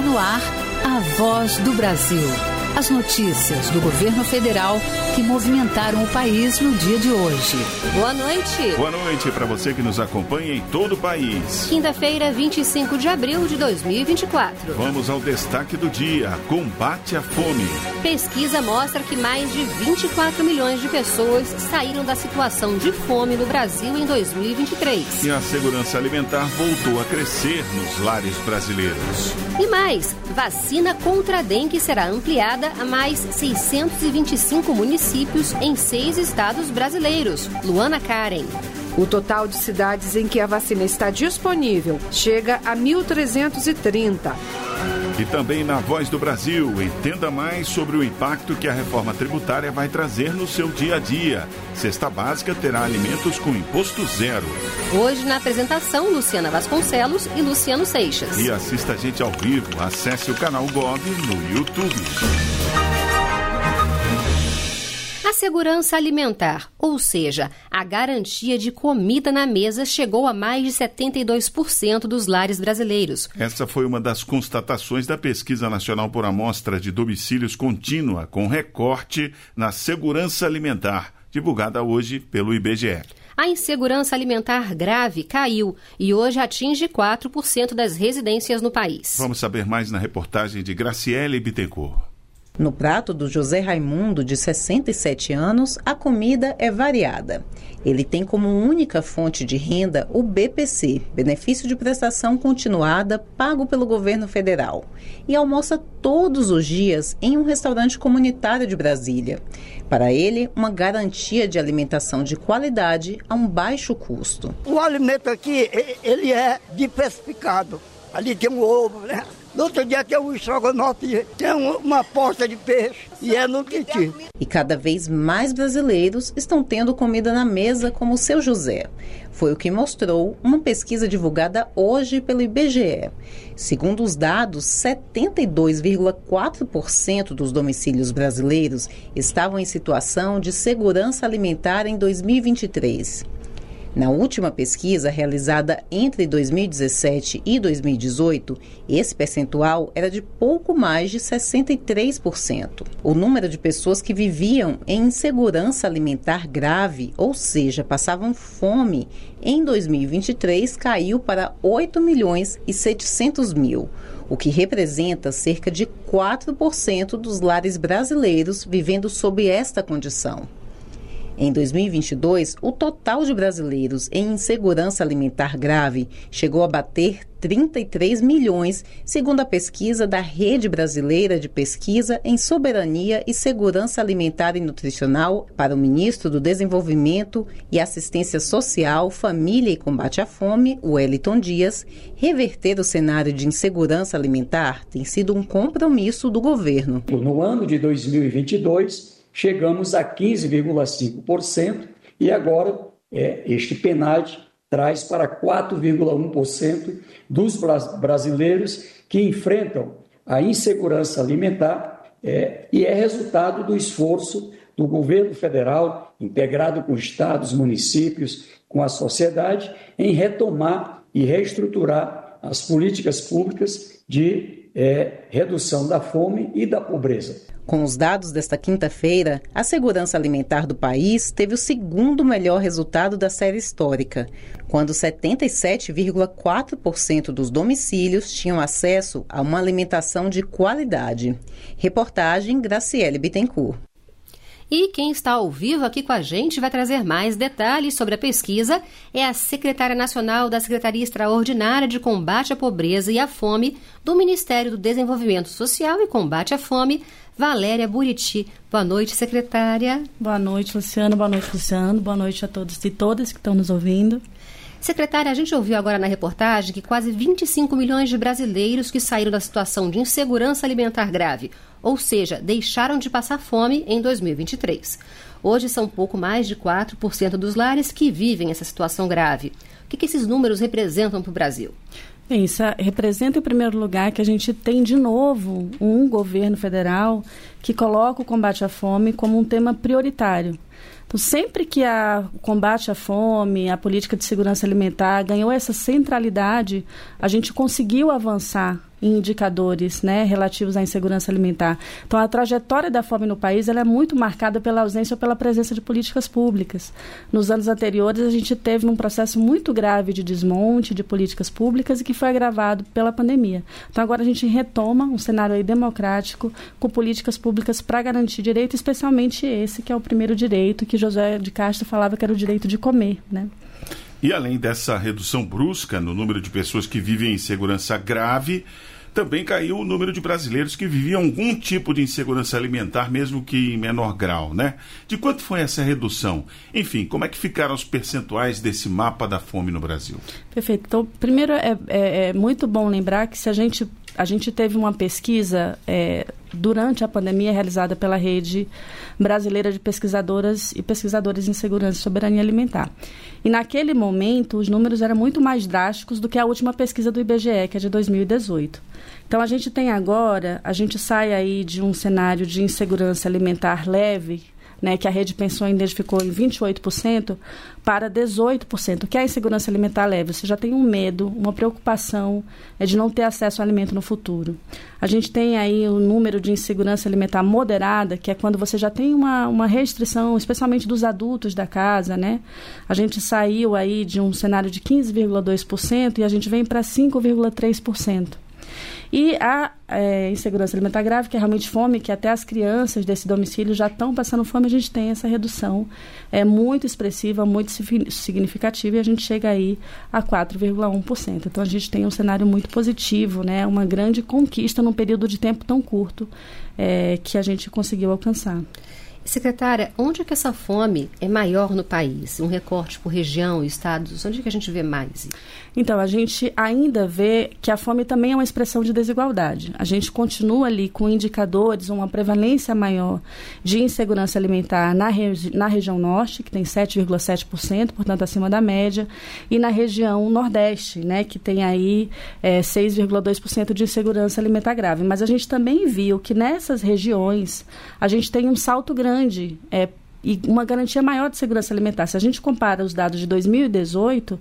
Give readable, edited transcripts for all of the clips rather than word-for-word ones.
no ar, a Voz do Brasil. As notícias do governo federal que movimentaram o país no dia de hoje. Boa noite. Boa noite para você que nos acompanha em todo o país. Quinta-feira, 25 de abril de 2024. Vamos ao destaque do dia: combate à fome. Pesquisa mostra que mais de 24 milhões de pessoas saíram da situação de fome no Brasil em 2023. E a segurança alimentar voltou a crescer nos lares brasileiros. E mais, vacina contra a dengue será ampliada a mais 625 municípios em 6 estados brasileiros. Luana Karen. O total de cidades em que a vacina está disponível chega a 1.330. E também na Voz do Brasil, entenda mais sobre o impacto que a reforma tributária vai trazer no seu dia a dia. Cesta básica terá alimentos com imposto zero. Hoje na apresentação, Luciana Vasconcelos e Luciano Seixas. E assista a gente ao vivo. Acesse o canal Gov no YouTube. A segurança alimentar, ou seja, a garantia de comida na mesa, chegou a mais de 72% dos lares brasileiros. Essa foi uma das constatações da Pesquisa Nacional por Amostra de Domicílios Contínua, com recorte na segurança alimentar, divulgada hoje pelo IBGE. A insegurança alimentar grave caiu e hoje atinge 4% das residências no país. Vamos saber mais na reportagem de Graciele Bittencourt. No prato do José Raimundo, de 67 anos, a comida é variada. Ele tem como única fonte de renda o BPC, Benefício de Prestação Continuada, pago pelo governo federal, e almoça todos os dias em um restaurante comunitário de Brasília. Para ele, uma garantia de alimentação de qualidade a um baixo custo. O alimento aqui, ele é diversificado. Ali tem um ovo, né? No outro dia tem um estrogonofe, tem uma posta de peixe e é no quentinho. E cada vez mais brasileiros estão tendo comida na mesa como o seu José. Foi o que mostrou uma pesquisa divulgada hoje pelo IBGE. Segundo os dados, 72,4% dos domicílios brasileiros estavam em situação de segurança alimentar em 2023. Na última pesquisa, realizada entre 2017 e 2018, esse percentual era de pouco mais de 63%. O número de pessoas que viviam em insegurança alimentar grave, ou seja, passavam fome, em 2023 caiu para 8.700.000, o que representa cerca de 4% dos lares brasileiros vivendo sob esta condição. Em 2022, o total de brasileiros em insegurança alimentar grave chegou a bater 33 milhões, segundo a pesquisa da Rede Brasileira de Pesquisa em Soberania e Segurança Alimentar e Nutricional para o ministro do Desenvolvimento e Assistência Social, Família e Combate à Fome, Wellington Dias. Reverter o cenário de insegurança alimentar tem sido um compromisso do governo. No ano de 2022, chegamos a 15,5% e agora este PNAD traz para 4,1% dos brasileiros que enfrentam a insegurança alimentar e é resultado do esforço do governo federal, integrado com estados, municípios, com a sociedade, em retomar e reestruturar as políticas públicas de redução da fome e da pobreza. Com os dados desta quinta-feira, a segurança alimentar do país teve o segundo melhor resultado da série histórica, quando 77,4% dos domicílios tinham acesso a uma alimentação de qualidade. Reportagem Graciele Bittencourt. E quem está ao vivo aqui com a gente vai trazer mais detalhes sobre a pesquisa é a secretária nacional da Secretaria Extraordinária de Combate à Pobreza e à Fome do Ministério do Desenvolvimento Social e Combate à Fome, Valéria Buriti. Boa noite, secretária. Boa noite, Luciano. Boa noite, Luciano. Boa noite a todos e todas que estão nos ouvindo. Secretária, a gente ouviu agora na reportagem que quase 25 milhões de brasileiros que saíram da situação de insegurança alimentar grave, ou seja, deixaram de passar fome em 2023. Hoje são pouco mais de 4% dos lares que vivem essa situação grave. O que esses números representam para o Brasil? Bem, isso representa, em primeiro lugar, que a gente tem, de novo, um governo federal que coloca o combate à fome como um tema prioritário. Então, sempre que o combate à fome, a política de segurança alimentar ganhou essa centralidade, a gente conseguiu avançar em indicadores, né, relativos à insegurança alimentar. Então, a trajetória da fome no país ela é muito marcada pela ausência ou pela presença de políticas públicas. Nos anos anteriores, a gente teve um processo muito grave de desmonte de políticas públicas e que foi agravado pela pandemia. Então, agora a gente retoma um cenário aí democrático com políticas públicas para garantir direito, especialmente esse, que é o primeiro direito, que José de Castro falava que era o direito de comer, né? E além dessa redução brusca no número de pessoas que vivem em insegurança grave, também caiu o número de brasileiros que viviam algum tipo de insegurança alimentar, mesmo que em menor grau, né? De quanto foi essa redução? Enfim, como é que ficaram os percentuais desse mapa da fome no Brasil? Perfeito. Então, primeiro é muito bom lembrar que se a gente teve uma pesquisa durante a pandemia realizada pela Rede Brasileira de Pesquisadoras e Pesquisadores em Segurança e Soberania Alimentar. E naquele momento, os números eram muito mais drásticos do que a última pesquisa do IBGE, que é de 2018. Então, a gente sai aí de um cenário de insegurança alimentar leve, né, que a Rede Pensou identificou em 28%, para 18%, que é a insegurança alimentar leve. Você já tem um medo, uma preocupação de não ter acesso ao alimento no futuro. A gente tem aí o número de insegurança alimentar moderada, que é quando você já tem uma restrição, especialmente dos adultos da casa, né? A gente saiu aí de um cenário de 15,2% e a gente vem para 5,3%. E a insegurança alimentar grave, que é realmente fome, que até as crianças desse domicílio já estão passando fome, a gente tem essa redução muito expressiva, muito significativa, e a gente chega aí a 4,1%. Então, a gente tem um cenário muito positivo, né? Uma grande conquista num período de tempo tão curto que a gente conseguiu alcançar. Secretária, onde é que essa fome é maior no país? Um recorte por região, estados, onde é que a gente vê mais? Então, a gente ainda vê que a fome também é uma expressão de desigualdade. A gente continua ali com indicadores, uma prevalência maior de insegurança alimentar na região norte, que tem 7,7%, portanto acima da média, e na região nordeste, né, que tem aí 6,2% de insegurança alimentar grave. Mas a gente também viu que nessas regiões a gente tem um salto grande e uma garantia maior de segurança alimentar. Se a gente compara os dados de 2018,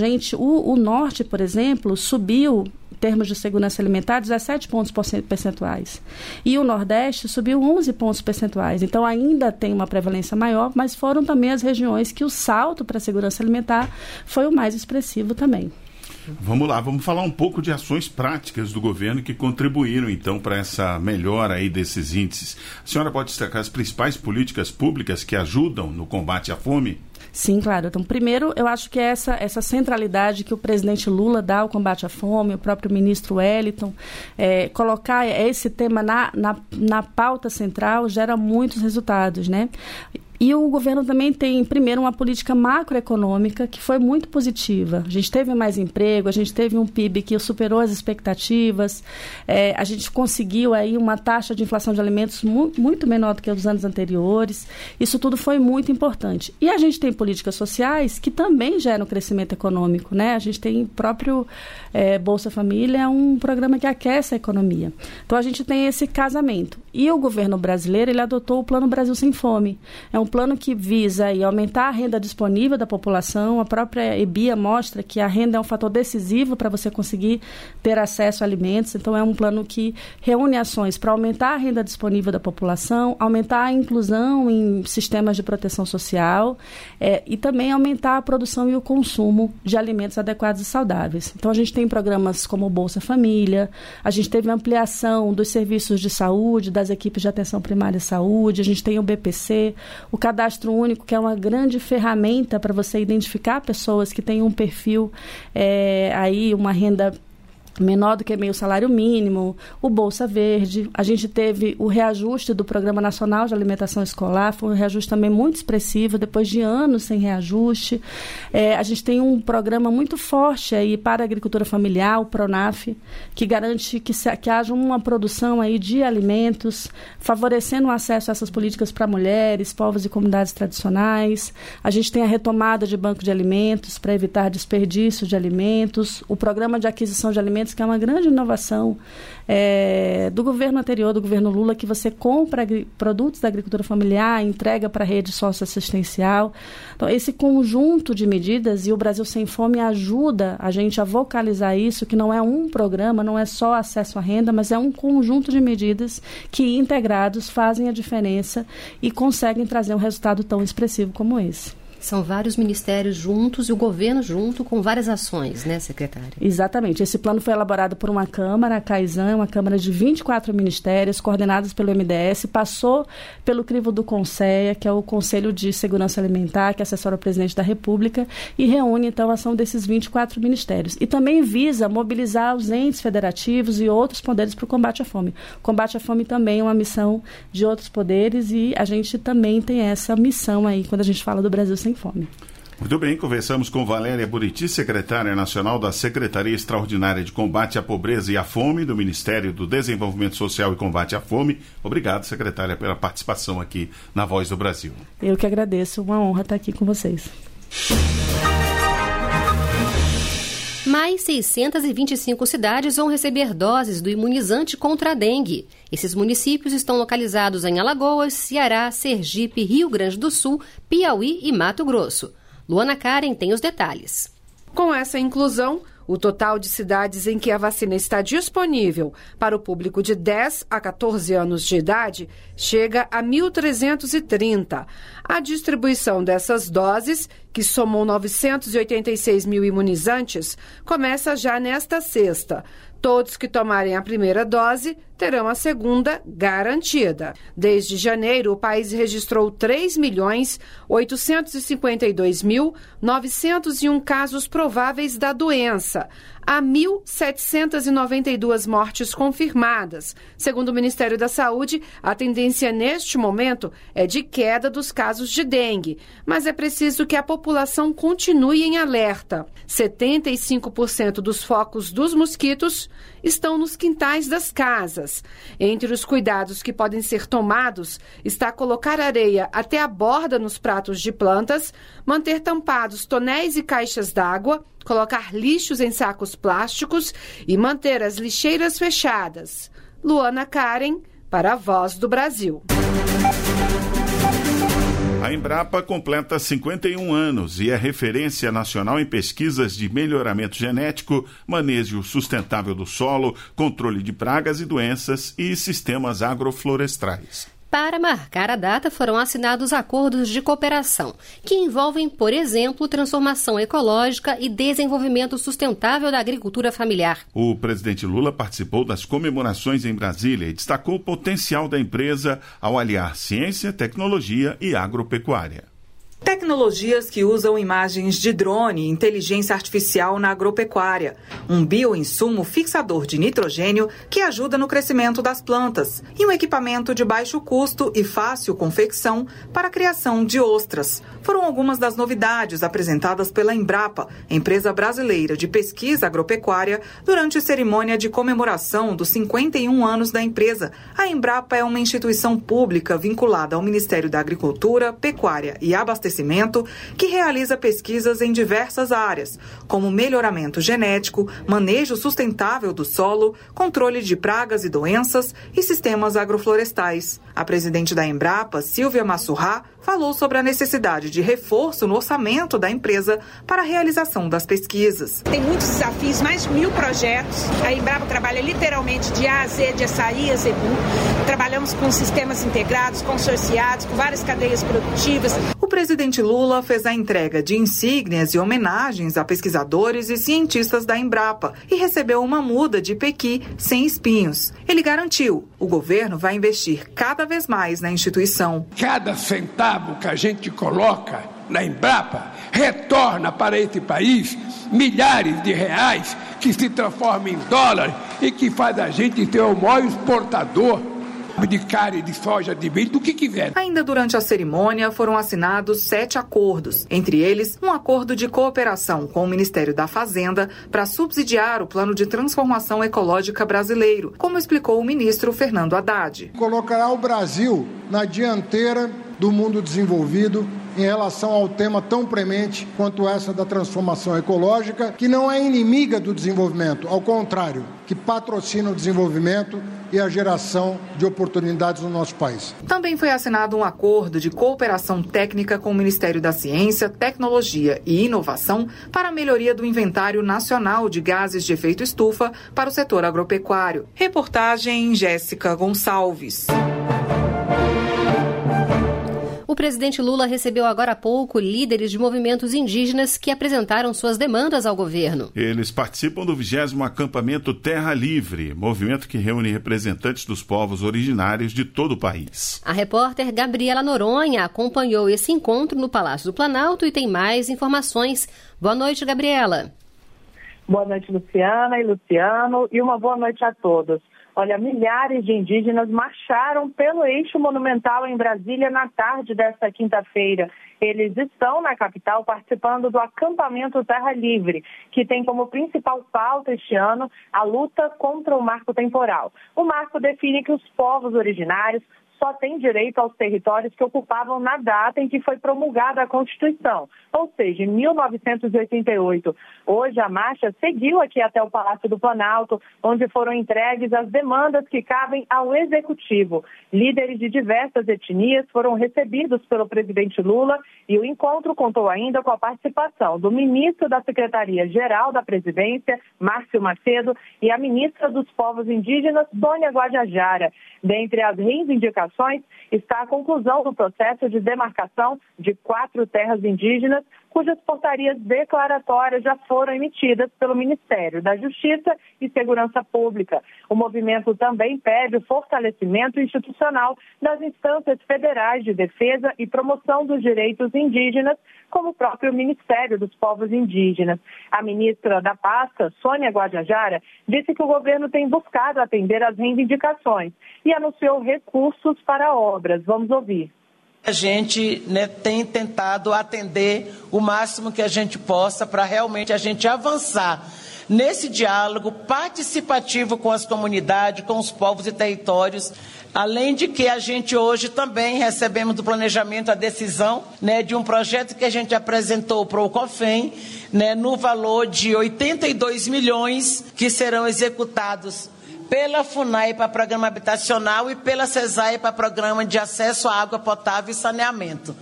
o norte, por exemplo, subiu, em termos de segurança alimentar, 17 pontos percentuais. E o nordeste subiu 11 pontos percentuais. Então, ainda tem uma prevalência maior, mas foram também as regiões que o salto para a segurança alimentar foi o mais expressivo também. Vamos lá, vamos falar um pouco de ações práticas do governo que contribuíram, então, para essa melhora aí desses índices. A senhora pode destacar as principais políticas públicas que ajudam no combate à fome? Sim, claro. Então, primeiro, eu acho que essa centralidade que o presidente Lula dá ao combate à fome, o próprio ministro Wellington, colocar esse tema na pauta central gera muitos resultados, né? E o governo também tem, primeiro, uma política macroeconômica que foi muito positiva. A gente teve mais emprego, a gente teve um PIB que superou as expectativas, a gente conseguiu aí uma taxa de inflação de alimentos muito menor do que os anos anteriores. Isso tudo foi muito importante. E a gente tem políticas sociais que também geram crescimento econômico, né? A gente tem o próprio Bolsa Família, um programa que aquece a economia. Então, a gente tem esse casamento. E o governo brasileiro, ele adotou o Plano Brasil Sem Fome. É um plano que visa aí aumentar a renda disponível da população. A própria EBIA mostra que a renda é um fator decisivo para você conseguir ter acesso a alimentos. Então, é um plano que reúne ações para aumentar a renda disponível da população, aumentar a inclusão em sistemas de proteção social e também aumentar a produção e o consumo de alimentos adequados e saudáveis. Então, a gente tem programas como o Bolsa Família, a gente teve ampliação dos serviços de saúde, das equipes de atenção primária à saúde, a gente tem o BPC, o Cadastro Único, que é uma grande ferramenta para você identificar pessoas que têm um perfil, aí uma renda menor do que meio salário mínimo, o Bolsa Verde. A gente teve o reajuste do Programa Nacional de Alimentação Escolar, foi um reajuste também muito expressivo, depois de anos sem reajuste. A gente tem um programa muito forte aí para a agricultura familiar, o PRONAF, que garante que haja uma produção aí de alimentos, favorecendo o acesso a essas políticas para mulheres, povos e comunidades tradicionais. A gente tem a retomada de banco de alimentos para evitar desperdício de alimentos, o Programa de Aquisição de Alimentos alimentos, que é uma grande inovação do governo anterior, do governo Lula, que você compra produtos da agricultura familiar, entrega para a rede socioassistencial. Então, esse conjunto de medidas, e o Brasil Sem Fome ajuda a gente a vocalizar isso, que não é um programa, não é só acesso à renda, mas é um conjunto de medidas que, integrados, fazem a diferença e conseguem trazer um resultado tão expressivo como esse. São vários ministérios juntos e o governo junto, com várias ações, né, secretária? Exatamente. Esse plano foi elaborado por uma Câmara, a CAISAN, uma Câmara de 24 ministérios, coordenados pelo MDS, passou pelo crivo do CONSEA, que é o Conselho de Segurança Alimentar, que assessora o presidente da República, e reúne, então, a ação desses 24 ministérios. E também visa mobilizar os entes federativos e outros poderes para o combate à fome. O combate à fome também é uma missão de outros poderes e a gente também tem essa missão aí, quando a gente fala do Brasil Sem Fome. Muito bem, conversamos com Valéria Buriti, secretária nacional da Secretaria Extraordinária de Combate à Pobreza e à Fome do Ministério do Desenvolvimento Social e Combate à Fome. Obrigado, secretária, pela participação aqui na Voz do Brasil. Eu que agradeço, uma honra estar aqui com vocês. Mais 625 cidades vão receber doses do imunizante contra a dengue. Esses municípios estão localizados em Alagoas, Ceará, Sergipe, Rio Grande do Sul, Piauí e Mato Grosso. Luana Karen tem os detalhes. Com essa inclusão, o total de cidades em que a vacina está disponível para o público de 10 a 14 anos de idade chega a 1.330. A distribuição dessas doses, que somam 986 mil imunizantes, começa já nesta sexta. Todos que tomarem a primeira dose terão a segunda garantida. Desde janeiro, o país registrou 3.852.901 casos prováveis da doença. Há 1.792 mortes confirmadas. Segundo o Ministério da Saúde, a tendência neste momento é de queda dos casos de dengue, mas é preciso que a população continue em alerta. 75% dos focos dos mosquitos estão nos quintais das casas. Entre os cuidados que podem ser tomados está colocar areia até a borda nos pratos de plantas, manter tampados tonéis e caixas d'água, colocar lixos em sacos plásticos e manter as lixeiras fechadas. Luana Karen, para a Voz do Brasil. A Embrapa completa 51 anos e é referência nacional em pesquisas de melhoramento genético, manejo sustentável do solo, controle de pragas e doenças e sistemas agroflorestais. Para marcar a data, foram assinados acordos de cooperação, que envolvem, por exemplo, transformação ecológica e desenvolvimento sustentável da agricultura familiar. O presidente Lula participou das comemorações em Brasília e destacou o potencial da empresa ao aliar ciência, tecnologia e agropecuária. Tecnologias que usam imagens de drone e inteligência artificial na agropecuária. Um bioinsumo fixador de nitrogênio que ajuda no crescimento das plantas. E um equipamento de baixo custo e fácil confecção para a criação de ostras. Foram algumas das novidades apresentadas pela Embrapa, empresa brasileira de pesquisa agropecuária, durante a cerimônia de comemoração dos 51 anos da empresa. A Embrapa é uma instituição pública vinculada ao Ministério da Agricultura, Pecuária e Abastecimento, que realiza pesquisas em diversas áreas, como melhoramento genético, manejo sustentável do solo, controle de pragas e doenças e sistemas agroflorestais. A presidente da Embrapa, Silvia Massurrá, falou sobre a necessidade de reforço no orçamento da empresa para a realização das pesquisas. Tem muitos desafios, mais de 1.000 projetos. A Embrapa trabalha literalmente de A a Z, de açaí a zebu. Trabalhamos com sistemas integrados, consorciados, com várias cadeias produtivas. O presidente Lula fez a entrega de insígnias e homenagens a pesquisadores e cientistas da Embrapa e recebeu uma muda de pequi sem espinhos. Ele garantiu: o governo vai investir cada vez mais na instituição. Cada centavo que a gente coloca na Embrapa retorna para esse país milhares de reais que se transformam em dólar e que faz a gente ter o maior exportador de carne, de soja, de milho, do que quiser. Ainda durante a cerimônia foram assinados 7 acordos, entre eles um acordo de cooperação com o Ministério da Fazenda para subsidiar o Plano de Transformação Ecológica brasileiro, como explicou o ministro Fernando Haddad. Colocará o Brasil na dianteira do mundo desenvolvido em relação ao tema tão premente quanto essa da transformação ecológica, que não é inimiga do desenvolvimento, ao contrário, que patrocina o desenvolvimento e a geração de oportunidades no nosso país. Também foi assinado um acordo de cooperação técnica com o Ministério da Ciência, Tecnologia e Inovação para a melhoria do inventário nacional de gases de efeito estufa para o setor agropecuário. Reportagem Jéssica Gonçalves. O presidente Lula recebeu agora há pouco líderes de movimentos indígenas que apresentaram suas demandas ao governo. Eles participam do 20º acampamento Terra Livre, movimento que reúne representantes dos povos originários de todo o país. A repórter Gabriela Noronha acompanhou esse encontro no Palácio do Planalto e tem mais informações. Boa noite, Gabriela. Boa noite, Luciana e Luciano, e uma boa noite a todos. Olha, milhares de indígenas marcharam pelo eixo monumental em Brasília na tarde desta quinta-feira. Eles estão na capital participando do acampamento Terra Livre, que tem como principal pauta este ano a luta contra o marco temporal. O marco define que os povos originários só têm direito aos territórios que ocupavam na data em que foi promulgada a Constituição, ou seja, em 1988. Hoje a marcha seguiu aqui até o Palácio do Planalto, onde foram entregues as demandas que cabem ao Executivo. Líderes de diversas etnias foram recebidos pelo presidente Lula e o encontro contou ainda com a participação do ministro da Secretaria-Geral da Presidência, Márcio Macedo, e a ministra dos Povos Indígenas, Sônia Guajajara. Dentre as reivindicações está a conclusão do processo de demarcação de 4 terras indígenas, cujas portarias declaratórias já foram emitidas pelo Ministério da Justiça e Segurança Pública. O movimento também pede o fortalecimento institucional das instâncias federais de defesa e promoção dos direitos indígenas, como o próprio Ministério dos Povos Indígenas. A ministra da pasta, Sônia Guajajara, disse que o governo tem buscado atender às reivindicações e anunciou recursos para obras. Vamos ouvir. A gente tem tentado atender o máximo que a gente possa para realmente a gente avançar nesse diálogo participativo com as comunidades, com os povos e territórios. Além de que a gente hoje também recebemos do planejamento a decisão de um projeto que a gente apresentou para o COFEM, no valor de 82 milhões que serão executados pela FUNAI para programa habitacional e pela CESAI para programa de acesso à água potável e saneamento.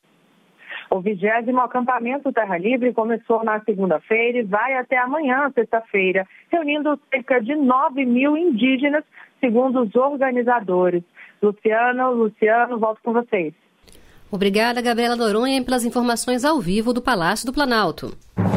O 20º acampamento Terra Livre começou na segunda-feira e vai até amanhã, sexta-feira, reunindo cerca de 9 mil indígenas, segundo os organizadores. Luciano, volto com vocês. Obrigada, Gabriela Noronha, pelas informações ao vivo do Palácio do Planalto.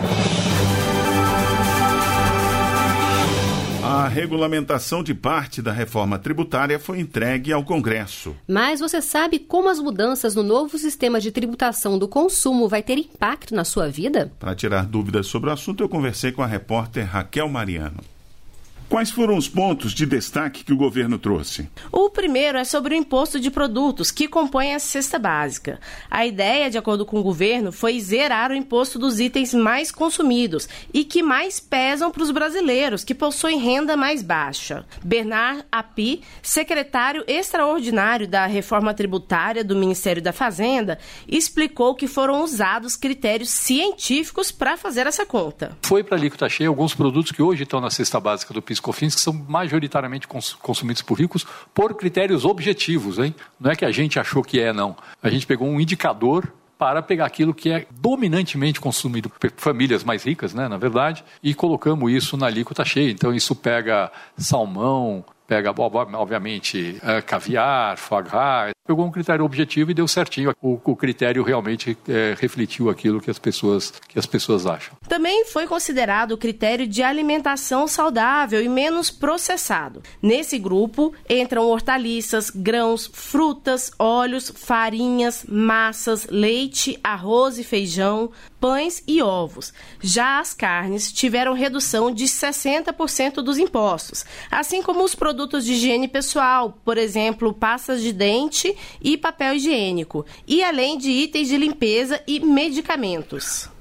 A regulamentação de parte da reforma tributária foi entregue ao Congresso. Mas você sabe como as mudanças no novo sistema de tributação do consumo vai ter impacto na sua vida? Para tirar dúvidas sobre o assunto, eu conversei com a repórter Raquel Mariano. Quais foram os pontos de destaque que o governo trouxe? O primeiro é sobre o imposto de produtos, que compõe a cesta básica. A ideia, de acordo com o governo, foi zerar o imposto dos itens mais consumidos e que mais pesam para os brasileiros, que possuem renda mais baixa. Bernard Api, secretário extraordinário da reforma tributária do Ministério da Fazenda, explicou que foram usados critérios científicos para fazer essa conta. Foi para a alíquota cheia alguns produtos que hoje estão na cesta básica do PIS/COFINS, que são majoritariamente consumidos por ricos por critérios objetivos, hein? Não é que a gente achou que não. A gente pegou um indicador para pegar aquilo que é dominantemente consumido por famílias mais ricas, na verdade, e colocamos isso na alíquota cheia. Então isso pega salmão, pega, obviamente, caviar, foie gras. Pegou um critério objetivo e deu certinho. O critério realmente refletiu aquilo que as pessoas acham. Também foi considerado o critério de alimentação saudável e menos processado. Nesse grupo entram hortaliças, grãos, frutas, óleos, farinhas, massas, leite, arroz e feijão, pães e ovos. Já as carnes tiveram redução de 60% dos impostos, assim como os produtos de higiene pessoal, por exemplo, pastas de dente e papel higiênico, e além de itens de limpeza e medicamentos.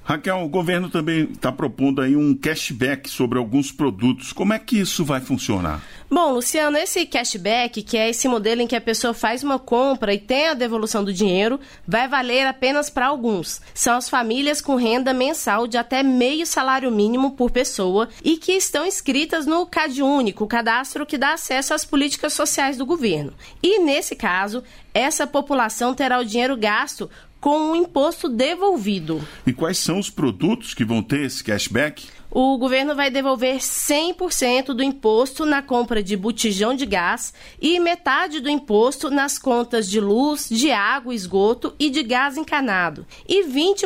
Raquel, o governo também está propondo aí um cashback sobre alguns produtos. Como é que isso vai funcionar? Bom, Luciano, esse cashback, que é esse modelo em que a pessoa faz uma compra e tem a devolução do dinheiro, vai valer apenas para alguns. São as famílias com renda mensal de até meio salário mínimo por pessoa e que estão inscritas no CadÚnico, o cadastro que dá acesso às políticas sociais do governo. E, nesse caso, essa população terá o dinheiro gasto com um imposto devolvido. E quais são os produtos que vão ter esse cashback? O governo vai devolver 100% do imposto na compra de botijão de gás e metade do imposto nas contas de luz, de água, esgoto e de gás encanado. E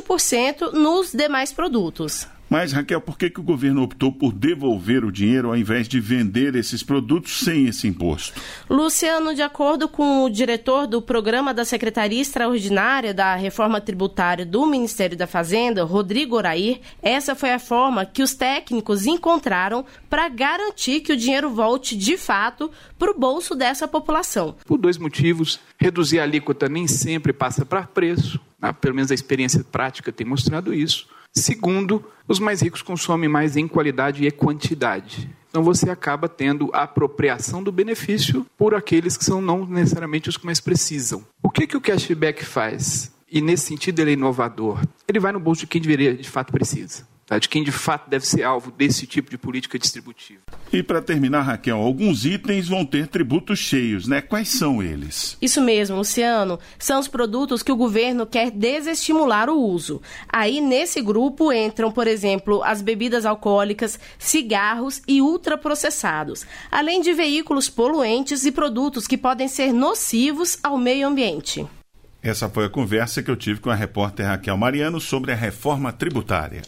20% nos demais produtos. Mas, Raquel, por que o governo optou por devolver o dinheiro ao invés de vender esses produtos sem esse imposto? Luciano, de acordo com o diretor do programa da Secretaria Extraordinária da Reforma Tributária do Ministério da Fazenda, Rodrigo Orair, essa foi a forma que os técnicos encontraram para garantir que o dinheiro volte, de fato, para o bolso dessa população. Por 2 motivos. Reduzir a alíquota nem sempre passa para preço, né? Pelo menos a experiência prática tem mostrado isso. Segundo, os mais ricos consomem mais em qualidade e quantidade. Então você acaba tendo a apropriação do benefício por aqueles que são não necessariamente os que mais precisam. O que o cashback faz? E nesse sentido ele é inovador. Ele vai no bolso de quem de fato precisa. De quem de fato deve ser alvo desse tipo de política distributiva. E para terminar, Raquel, alguns itens vão ter tributos cheios, né? Quais são eles? Isso mesmo, Luciano. São os produtos que o governo quer desestimular o uso. Aí, nesse grupo, entram, por exemplo, as bebidas alcoólicas, cigarros e ultraprocessados, além de veículos poluentes e produtos que podem ser nocivos ao meio ambiente. Essa foi a conversa que eu tive com a repórter Raquel Mariano sobre a reforma tributária.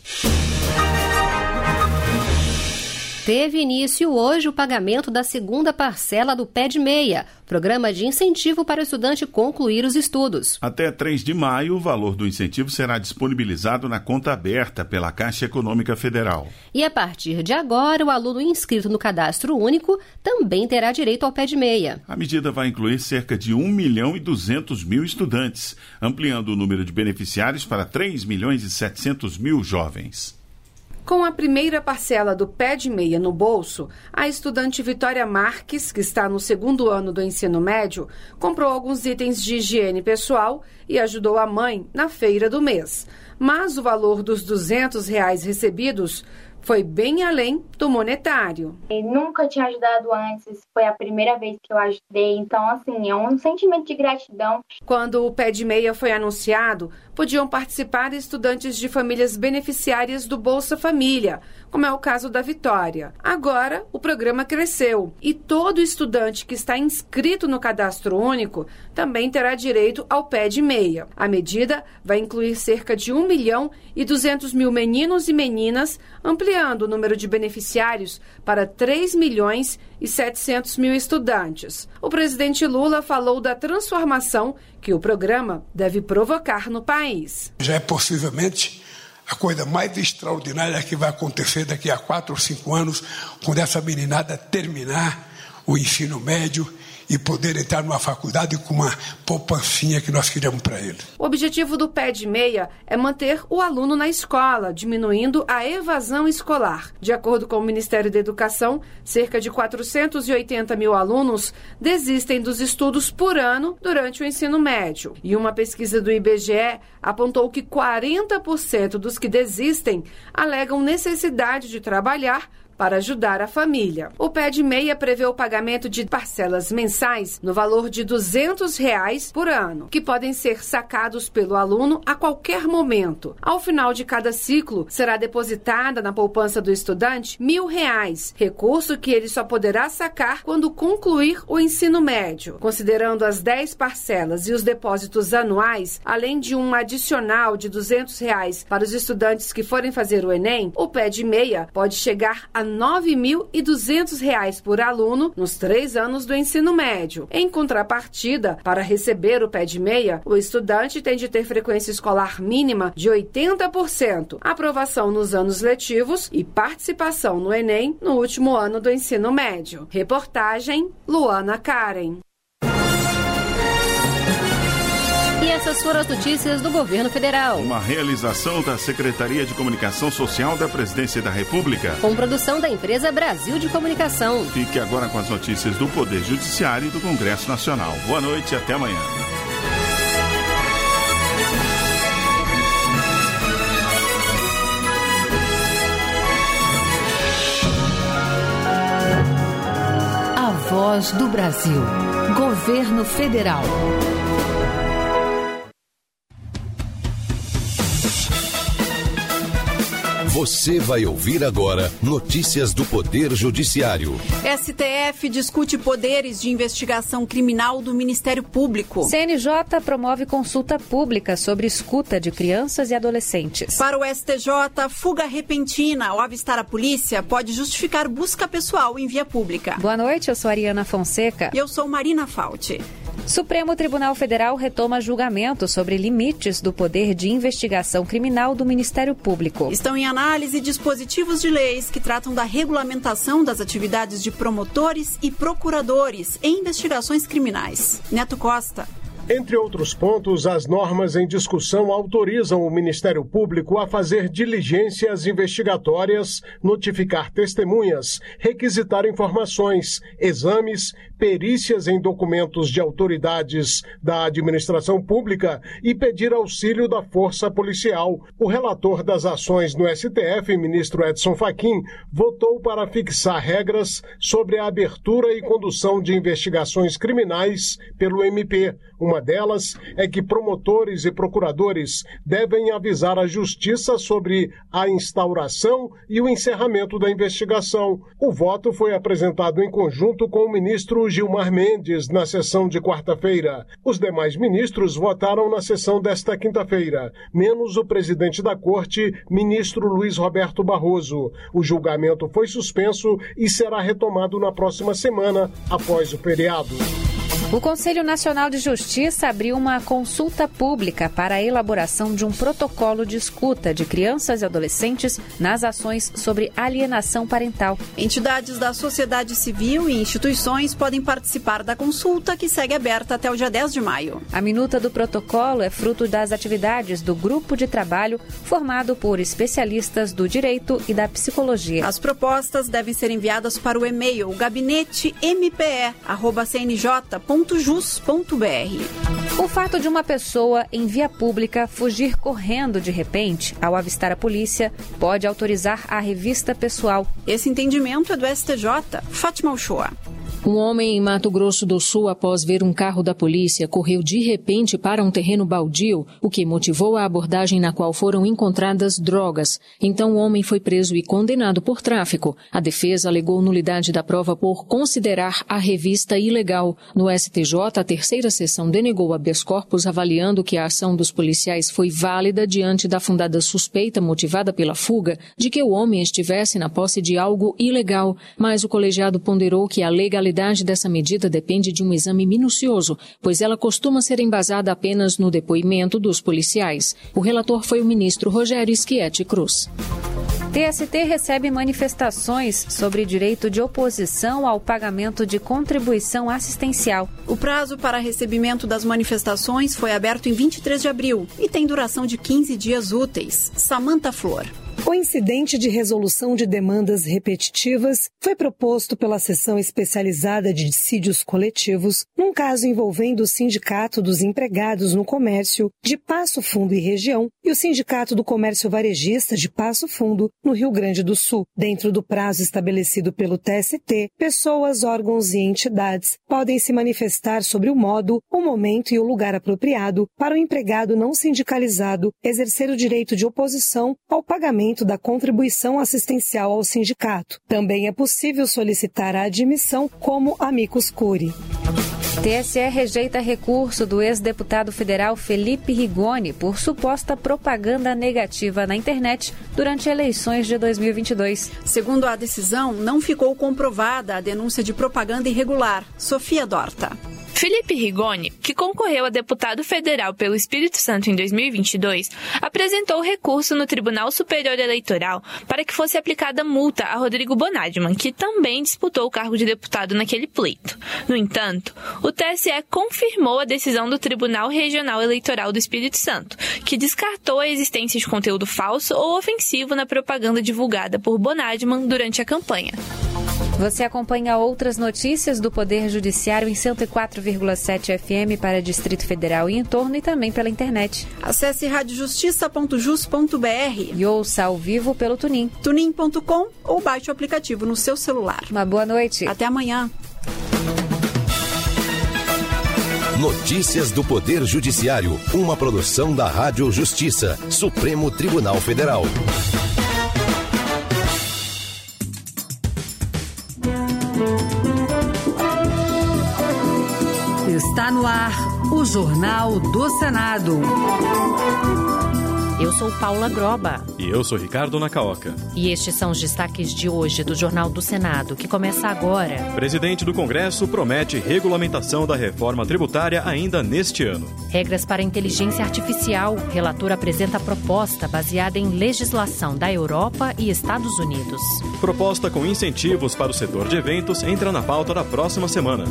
Teve início hoje o pagamento da segunda parcela do Pé de Meia, programa de incentivo para o estudante concluir os estudos. Até 3 de maio, o valor do incentivo será disponibilizado na conta aberta pela Caixa Econômica Federal. E a partir de agora, o aluno inscrito no Cadastro Único também terá direito ao Pé de Meia. A medida vai incluir cerca de 1.200.000 estudantes, ampliando o número de beneficiários para 3.700.000 jovens. Com a primeira parcela do Pé de Meia no bolso, a estudante Vitória Marques, que está no 2º ano do ensino médio, comprou alguns itens de higiene pessoal e ajudou a mãe na feira do mês. Mas o valor dos R$200 recebidos foi bem além do monetário. Eu nunca tinha ajudado antes, foi a primeira vez que eu ajudei, então assim, é um sentimento de gratidão. Quando o Pé de Meia foi anunciado, podiam participar estudantes de famílias beneficiárias do Bolsa Família, como é o caso da Vitória. Agora, o programa cresceu e todo estudante que está inscrito no Cadastro Único também terá direito ao Pé de Meia. A medida vai incluir cerca de 1.200.000 meninos e meninas, ampliando o número de beneficiários para 3.700.000 estudantes. O presidente Lula falou da transformação que o programa deve provocar no país. Já é possivelmente a coisa mais extraordinária que vai acontecer daqui a 4 ou 5 anos, quando essa meninada terminar o ensino médio e poder entrar numa faculdade com uma poupancinha que nós queremos para ele. O objetivo do Pé de Meia é manter o aluno na escola, diminuindo a evasão escolar. De acordo com o Ministério da Educação, cerca de 480.000 alunos desistem dos estudos por ano durante o ensino médio. E uma pesquisa do IBGE apontou que 40% dos que desistem alegam necessidade de trabalhar para ajudar a família. O Pé de Meia prevê o pagamento de parcelas mensais no valor de R$200 por ano, que podem ser sacados pelo aluno a qualquer momento. Ao final de cada ciclo, será depositada na poupança do estudante R$1.000, recurso que ele só poderá sacar quando concluir o ensino médio. Considerando as 10 parcelas e os depósitos anuais, além de um adicional de R$200 para os estudantes que forem fazer o Enem, o Pé de Meia pode chegar a R$9.200 por aluno nos 3 anos do ensino médio. Em contrapartida, para receber o Pé de Meia, o estudante tem de ter frequência escolar mínima de 80%, aprovação nos anos letivos e participação no Enem no último ano do ensino médio. Reportagem Luana Karen. E essas foram as notícias do Governo Federal. Uma realização da Secretaria de Comunicação Social da Presidência da República. Com produção da empresa Brasil de Comunicação. Fique agora com as notícias do Poder Judiciário e do Congresso Nacional. Boa noite e até amanhã. A Voz do Brasil. Governo Federal. Você vai ouvir agora notícias do Poder Judiciário. STF discute poderes de investigação criminal do Ministério Público. CNJ promove consulta pública sobre escuta de crianças e adolescentes. Para o STJ, fuga repentina ao avistar a polícia pode justificar busca pessoal em via pública. Boa noite, eu sou Ariana Fonseca. E eu sou Marina Fauci. Supremo Tribunal Federal retoma julgamento sobre limites do poder de investigação criminal do Ministério Público. Estão em análise dispositivos de leis que tratam da regulamentação das atividades de promotores e procuradores em investigações criminais. Neto Costa. Entre outros pontos, as normas em discussão autorizam o Ministério Público a fazer diligências investigatórias, notificar testemunhas, requisitar informações, exames, perícias em documentos de autoridades da administração pública e pedir auxílio da força policial. O relator das ações no STF, ministro Edson Fachin, votou para fixar regras sobre a abertura e condução de investigações criminais pelo MP. Uma delas é que promotores e procuradores devem avisar a Justiça sobre a instauração e o encerramento da investigação. O voto foi apresentado em conjunto com o ministro Gilmar Mendes na sessão de quarta-feira. Os demais ministros votaram na sessão desta quinta-feira, menos o presidente da Corte, ministro Luiz Roberto Barroso. O julgamento foi suspenso e será retomado na próxima semana, após o feriado. O Conselho Nacional de Justiça abriu uma consulta pública para a elaboração de um protocolo de escuta de crianças e adolescentes nas ações sobre alienação parental. Entidades da sociedade civil e instituições podem participar da consulta, que segue aberta até o dia 10 de maio. A minuta do protocolo é fruto das atividades do grupo de trabalho formado por especialistas do direito e da psicologia. As propostas devem ser enviadas para o e-mail gabineteme@cnj.jus.br. O fato de uma pessoa em via pública fugir correndo de repente ao avistar a polícia pode autorizar a revista pessoal. Esse entendimento é do STJ. Fátima Uchoa. Um homem em Mato Grosso do Sul, após ver um carro da polícia, correu de repente para um terreno baldio, o que motivou a abordagem na qual foram encontradas drogas. Então o homem foi preso e condenado por tráfico. A defesa alegou nulidade da prova por considerar a revista ilegal. No STJ, a terceira sessão denegou habeas corpus, avaliando que a ação dos policiais foi válida diante da fundada suspeita motivada pela fuga de que o homem estivesse na posse de algo ilegal, mas o colegiado ponderou que a legalidade dessa medida depende de um exame minucioso, pois ela costuma ser embasada apenas no depoimento dos policiais. O relator foi o ministro Rogério Schietti Cruz. TST recebe manifestações sobre direito de oposição ao pagamento de contribuição assistencial. O prazo para recebimento das manifestações foi aberto em 23 de abril e tem duração de 15 dias úteis. Samanta Flor. O incidente de resolução de demandas repetitivas foi proposto pela Seção Especializada de Dissídios Coletivos, num caso envolvendo o Sindicato dos Empregados no Comércio de Passo Fundo e Região e o Sindicato do Comércio Varejista de Passo Fundo, no Rio Grande do Sul. Dentro do prazo estabelecido pelo TST, pessoas, órgãos e entidades podem se manifestar sobre o modo, o momento e o lugar apropriado para o empregado não sindicalizado exercer o direito de oposição ao pagamento da contribuição assistencial ao sindicato. Também é possível solicitar a admissão como amicus curiae. TSE rejeita recurso do ex-deputado federal Felipe Rigoni por suposta propaganda negativa na internet durante eleições de 2022. Segundo a decisão, não ficou comprovada a denúncia de propaganda irregular. Sofia Dorta. Felipe Rigoni, que concorreu a deputado federal pelo Espírito Santo em 2022, apresentou recurso no Tribunal Superior Eleitoral para que fosse aplicada multa a Rodrigo Bonadman, que também disputou o cargo de deputado naquele pleito. No entanto, o TSE confirmou a decisão do Tribunal Regional Eleitoral do Espírito Santo, que descartou a existência de conteúdo falso ou ofensivo na propaganda divulgada por Bonadman durante a campanha. Você acompanha outras notícias do Poder Judiciário em 104,7 FM para Distrito Federal e em torno, e também pela internet. Acesse radiojustiça.jus.br e ouça ao vivo pelo Tunin. tunin.com ou baixe o aplicativo no seu celular. Uma boa noite. Até amanhã. Notícias do Poder Judiciário, uma produção da Rádio Justiça, Supremo Tribunal Federal. Está no ar o Jornal do Senado. Eu sou Paula Groba. E eu sou Ricardo Nacaoca. E estes são os destaques de hoje do Jornal do Senado, que começa agora. Presidente do Congresso promete regulamentação da reforma tributária ainda neste ano. Regras para inteligência artificial. Relator apresenta proposta baseada em legislação da Europa e Estados Unidos. Proposta com incentivos para o setor de eventos entra na pauta da próxima semana.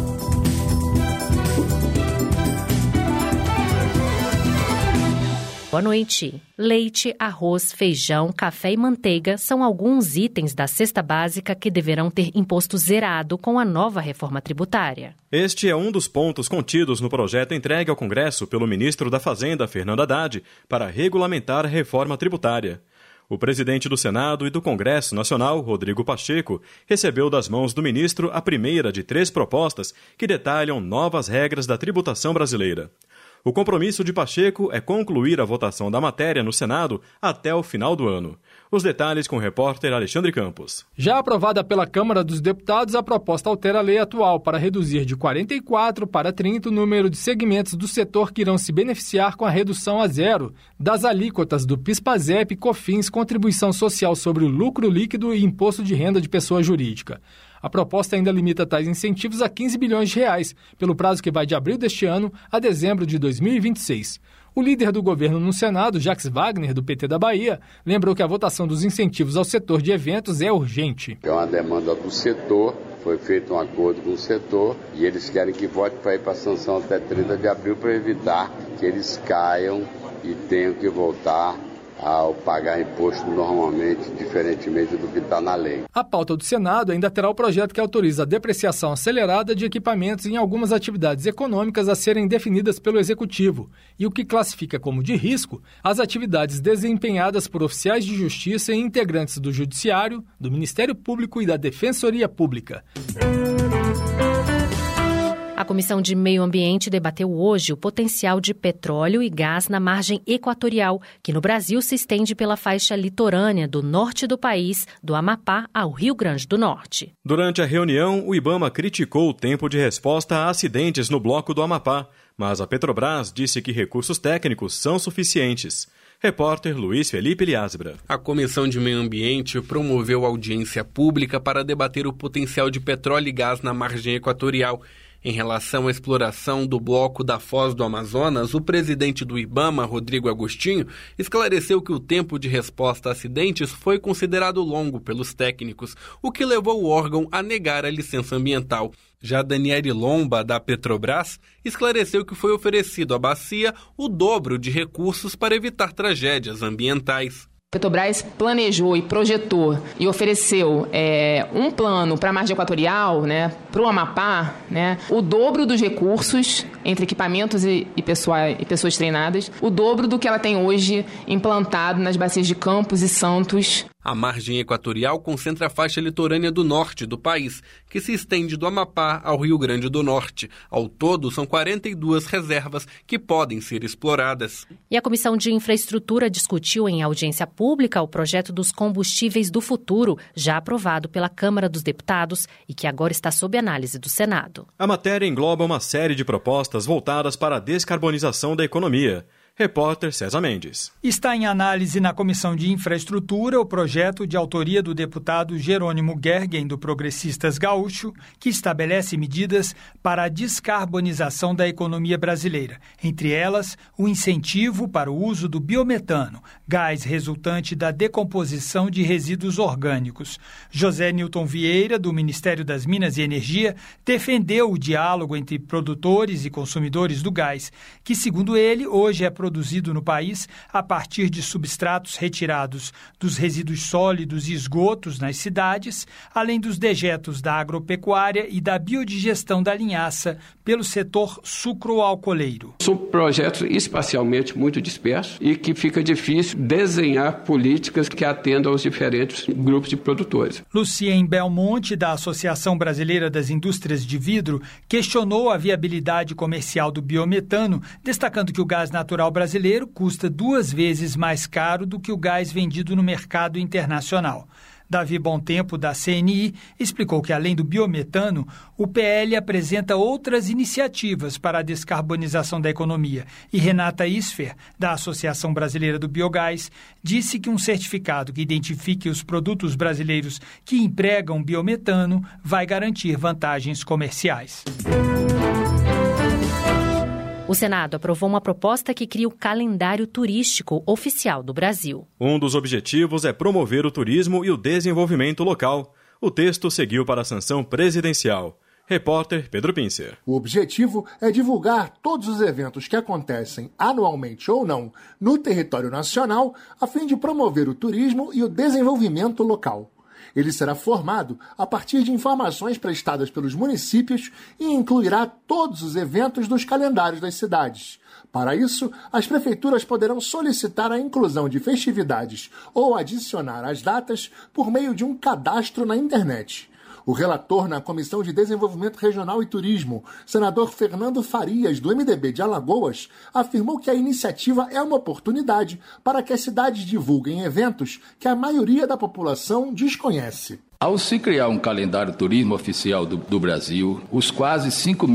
Boa noite. Leite, arroz, feijão, café e manteiga são alguns itens da cesta básica que deverão ter imposto zerado com a nova reforma tributária. Este é um dos pontos contidos no projeto entregue ao Congresso pelo ministro da Fazenda, Fernando Haddad, para regulamentar a reforma tributária. O presidente do Senado e do Congresso Nacional, Rodrigo Pacheco, recebeu das mãos do ministro a primeira de 3 propostas que detalham novas regras da tributação brasileira. O compromisso de Pacheco é concluir a votação da matéria no Senado até o final do ano. Os detalhes com o repórter Alexandre Campos. Já aprovada pela Câmara dos Deputados, a proposta altera a lei atual para reduzir de 44 para 30 o número de segmentos do setor que irão se beneficiar com a redução a zero das alíquotas do PIS/PASEP, COFINS, Contribuição Social sobre o Lucro Líquido e Imposto de Renda de Pessoa Jurídica. A proposta ainda limita tais incentivos a 15 bilhões de reais, pelo prazo que vai de abril deste ano a dezembro de 2026. O líder do governo no Senado, Jacques Wagner, do PT da Bahia, lembrou que a votação dos incentivos ao setor de eventos é urgente. É uma demanda do setor, foi feito um acordo com o setor e eles querem que vote para ir para a sanção até 30 de abril para evitar que eles caiam e tenham que voltar ao pagar imposto normalmente, diferentemente do que está na lei. A pauta do Senado ainda terá o projeto que autoriza a depreciação acelerada de equipamentos em algumas atividades econômicas a serem definidas pelo Executivo e o que classifica como de risco as atividades desempenhadas por oficiais de justiça e integrantes do Judiciário, do Ministério Público e da Defensoria Pública. A Comissão de Meio Ambiente debateu hoje o potencial de petróleo e gás na margem equatorial, que no Brasil se estende pela faixa litorânea do norte do país, do Amapá ao Rio Grande do Norte. Durante a reunião, o IBAMA criticou o tempo de resposta a acidentes no bloco do Amapá, mas a Petrobras disse que recursos técnicos são suficientes. Repórter Luiz Felipe Liasbra. A Comissão de Meio Ambiente promoveu audiência pública para debater o potencial de petróleo e gás na margem equatorial. Em relação à exploração do bloco da Foz do Amazonas, o presidente do IBAMA, Rodrigo Agostinho, esclareceu que o tempo de resposta a acidentes foi considerado longo pelos técnicos, o que levou o órgão a negar a licença ambiental. Já Daniele Lomba, da Petrobras, esclareceu que foi oferecido à bacia o dobro de recursos para evitar tragédias ambientais. Petrobras planejou e projetou e ofereceu um plano para a margem equatorial, para o Amapá, o dobro dos recursos entre equipamentos e pessoas treinadas, o dobro do que ela tem hoje implantado nas bacias de Campos e Santos. A margem equatorial concentra a faixa litorânea do norte do país, que se estende do Amapá ao Rio Grande do Norte. Ao todo, são 42 reservas que podem ser exploradas. E a Comissão de Infraestrutura discutiu em audiência pública o projeto dos combustíveis do futuro, já aprovado pela Câmara dos Deputados e que agora está sob análise do Senado. A matéria engloba uma série de propostas voltadas para a descarbonização da economia. Repórter César Mendes. Está em análise na Comissão de Infraestrutura o projeto de autoria do deputado Jerônimo Gergen, do Progressistas Gaúcho, que estabelece medidas para a descarbonização da economia brasileira. Entre elas, o incentivo para o uso do biometano, gás resultante da decomposição de resíduos orgânicos. José Newton Vieira, do Ministério das Minas e Energia, defendeu o diálogo entre produtores e consumidores do gás, que, segundo ele, hoje é produzido no país a partir de substratos retirados dos resíduos sólidos e esgotos nas cidades, além dos dejetos da agropecuária e da biodigestão da linhaça pelo setor sucroalcooleiro. São projetos espacialmente muito dispersos e que fica difícil desenhar políticas que atendam aos diferentes grupos de produtores. Lucien Belmonte, da Associação Brasileira das Indústrias de Vidro, questionou a viabilidade comercial do biometano, destacando que o gás natural brasileiro custa 2 vezes mais caro do que o gás vendido no mercado internacional. Davi Bontempo, da CNI, explicou que, além do biometano, o PL apresenta outras iniciativas para a descarbonização da economia. E Renata Isfer, da Associação Brasileira do Biogás, disse que um certificado que identifique os produtos brasileiros que empregam biometano vai garantir vantagens comerciais. O Senado aprovou uma proposta que cria o calendário turístico oficial do Brasil. Um dos objetivos é promover o turismo e o desenvolvimento local. O texto seguiu para a sanção presidencial. Repórter Pedro Pincer. O objetivo é divulgar todos os eventos que acontecem anualmente ou não no território nacional, a fim de promover o turismo e o desenvolvimento local. Ele será formado a partir de informações prestadas pelos municípios e incluirá todos os eventos dos calendários das cidades. Para isso, as prefeituras poderão solicitar a inclusão de festividades ou adicionar as datas por meio de um cadastro na internet. O relator na Comissão de Desenvolvimento Regional e Turismo, senador Fernando Farias, do MDB de Alagoas, afirmou que a iniciativa é uma oportunidade para que as cidades divulguem eventos que a maioria da população desconhece. Ao se criar um calendário turismo oficial do Brasil, os quase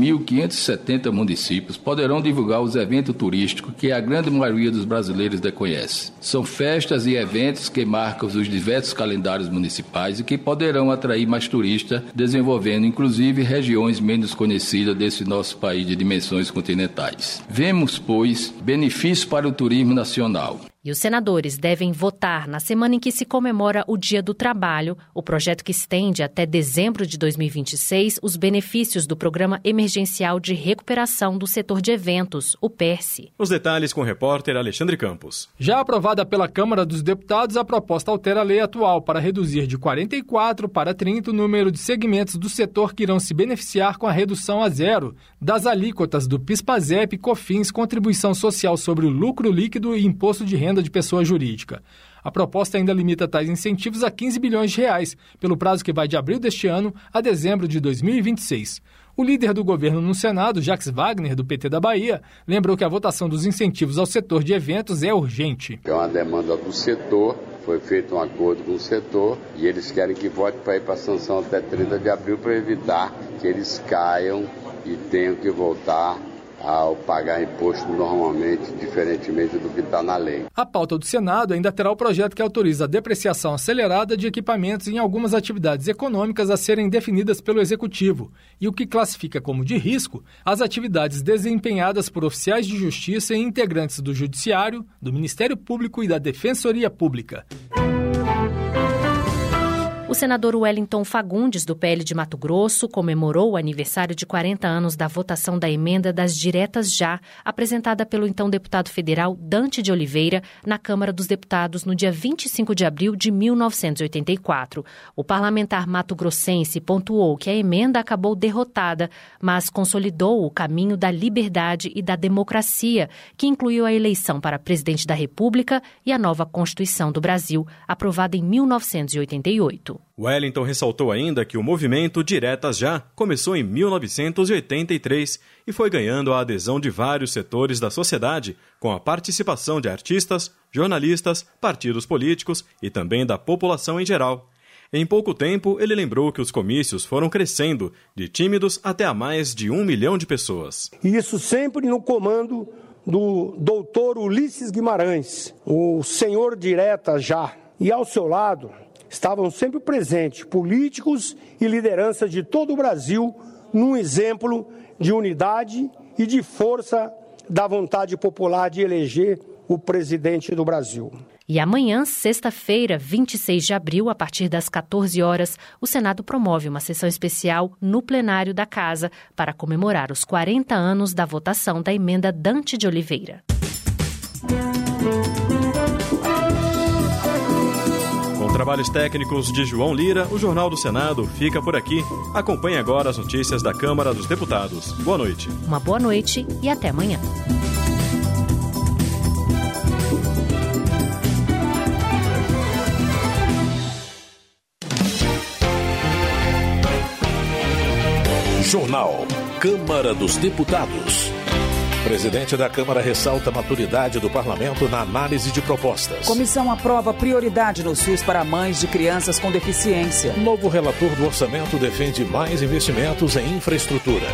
5.570 municípios poderão divulgar os eventos turísticos que a grande maioria dos brasileiros desconhece. São festas e eventos que marcam os diversos calendários municipais e que poderão atrair mais turistas, desenvolvendo inclusive regiões menos conhecidas desse nosso país de dimensões continentais. Vemos, pois, benefícios para o turismo nacional. E os senadores devem votar na semana em que se comemora o Dia do Trabalho, o projeto que estende até dezembro de 2026 os benefícios do Programa Emergencial de Recuperação do Setor de Eventos, o PERSE. Os detalhes com o repórter Alexandre Campos. Já aprovada pela Câmara dos Deputados, a proposta altera a lei atual para reduzir de 44 para 30 o número de segmentos do setor que irão se beneficiar com a redução a zero das alíquotas do PIS/PASEP, COFINS, Contribuição Social sobre o Lucro Líquido e Imposto de Renda de pessoa jurídica. A proposta ainda limita tais incentivos a 15 bilhões de reais, pelo prazo que vai de abril deste ano a dezembro de 2026. O líder do governo no Senado, Jacques Wagner, do PT da Bahia, lembrou que a votação dos incentivos ao setor de eventos é urgente. É uma demanda do setor, foi feito um acordo com o setor e eles querem que vote para ir para a sanção até 30 de abril para evitar que eles caiam e tenham que voltar ao pagar imposto normalmente, diferentemente do que está na lei. A pauta do Senado ainda terá o projeto que autoriza a depreciação acelerada de equipamentos em algumas atividades econômicas a serem definidas pelo Executivo e o que classifica como de risco as atividades desempenhadas por oficiais de justiça e integrantes do Judiciário, do Ministério Público e da Defensoria Pública. O senador Wellington Fagundes, do PL de Mato Grosso, comemorou o aniversário de 40 anos da votação da emenda das diretas já, apresentada pelo então deputado federal Dante de Oliveira na Câmara dos Deputados no dia 25 de abril de 1984. O parlamentar mato-grossense pontuou que a emenda acabou derrotada, mas consolidou o caminho da liberdade e da democracia, que incluiu a eleição para presidente da República e a nova Constituição do Brasil, aprovada em 1988. Wellington ressaltou ainda que o movimento Diretas Já começou em 1983 e foi ganhando a adesão de vários setores da sociedade, com a participação de artistas, jornalistas, partidos políticos e também da população em geral. Em pouco tempo, ele lembrou que os comícios foram crescendo, de tímidos até a mais de 1 milhão de pessoas. E isso sempre no comando do doutor Ulisses Guimarães, o senhor direta já, e ao seu lado estavam sempre presentes políticos e lideranças de todo o Brasil num exemplo de unidade e de força da vontade popular de eleger o presidente do Brasil. E amanhã, sexta-feira, 26 de abril, a partir das 14 horas, o Senado promove uma sessão especial no plenário da Casa para comemorar os 40 anos da votação da emenda Dante de Oliveira. Com trabalhos técnicos de João Lira, o Jornal do Senado fica por aqui. Acompanhe agora as notícias da Câmara dos Deputados. Boa noite. Uma boa noite e até amanhã. Jornal Câmara dos Deputados. O presidente da Câmara ressalta a maturidade do parlamento na análise de propostas. Comissão aprova prioridade no SUS para mães de crianças com deficiência. Novo relator do orçamento defende mais investimentos em infraestrutura.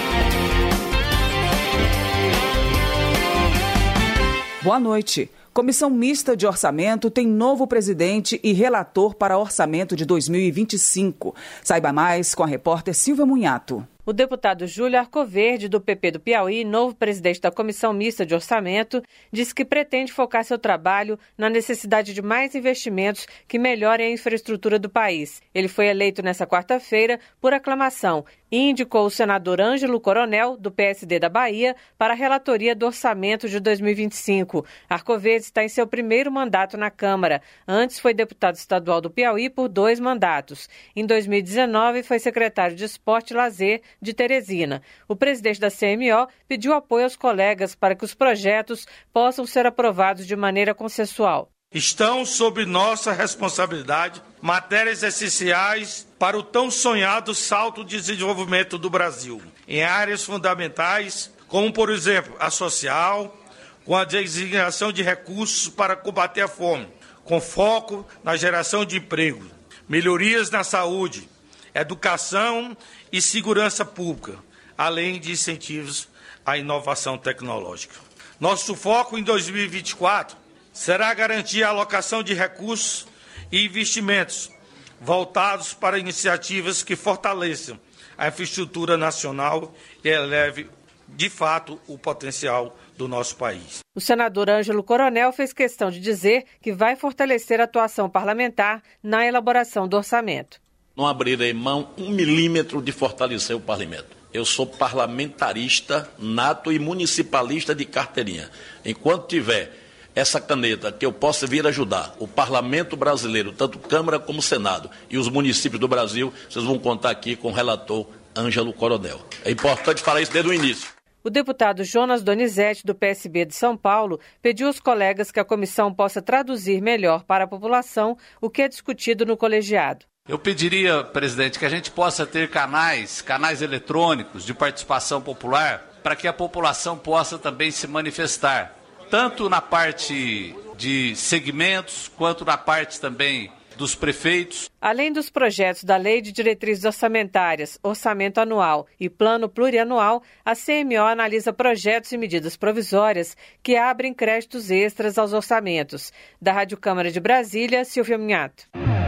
Boa noite. Comissão Mista de Orçamento tem novo presidente e relator para orçamento de 2025. Saiba mais com a repórter Silvia Munhato. O deputado Júlio Arcoverde, do PP do Piauí, novo presidente da Comissão Mista de Orçamento, disse que pretende focar seu trabalho na necessidade de mais investimentos que melhorem a infraestrutura do país. Ele foi eleito nesta quarta-feira por aclamação e indicou o senador Ângelo Coronel, do PSD da Bahia, para a relatoria do orçamento de 2025. Arcoverde está em seu primeiro mandato na Câmara. Antes foi deputado estadual do Piauí por 2 mandatos. Em 2019 foi secretário de Esporte e Lazer de Teresina. O presidente da CMO pediu apoio aos colegas para que os projetos possam ser aprovados de maneira consensual. Estão sob nossa responsabilidade matérias essenciais para o tão sonhado salto de desenvolvimento do Brasil, em áreas fundamentais, como, por exemplo, a social, com a designação de recursos para combater a fome, com foco na geração de emprego, melhorias na saúde, educação e segurança pública, além de incentivos à inovação tecnológica. Nosso foco em 2024 será garantir a alocação de recursos e investimentos voltados para iniciativas que fortaleçam a infraestrutura nacional e eleve, de fato, o potencial do nosso país. O senador Ângelo Coronel fez questão de dizer que vai fortalecer a atuação parlamentar na elaboração do orçamento. Não abrirei mão 1 milímetro de fortalecer o parlamento. Eu sou parlamentarista nato e municipalista de carteirinha. Enquanto tiver essa caneta que eu possa vir ajudar o parlamento brasileiro, tanto Câmara como Senado e os municípios do Brasil, vocês vão contar aqui com o relator Ângelo Coronel. É importante falar isso desde o início. O deputado Jonas Donizete, do PSB de São Paulo, pediu aos colegas que a comissão possa traduzir melhor para a população o que é discutido no colegiado. Eu pediria, presidente, que a gente possa ter canais eletrônicos de participação popular para que a população possa também se manifestar, tanto na parte de segmentos quanto na parte também dos prefeitos. Além dos projetos da Lei de Diretrizes Orçamentárias, Orçamento Anual e Plano Plurianual, a CMO analisa projetos e medidas provisórias que abrem créditos extras aos orçamentos. Da Rádio Câmara de Brasília, Silvia Munhato.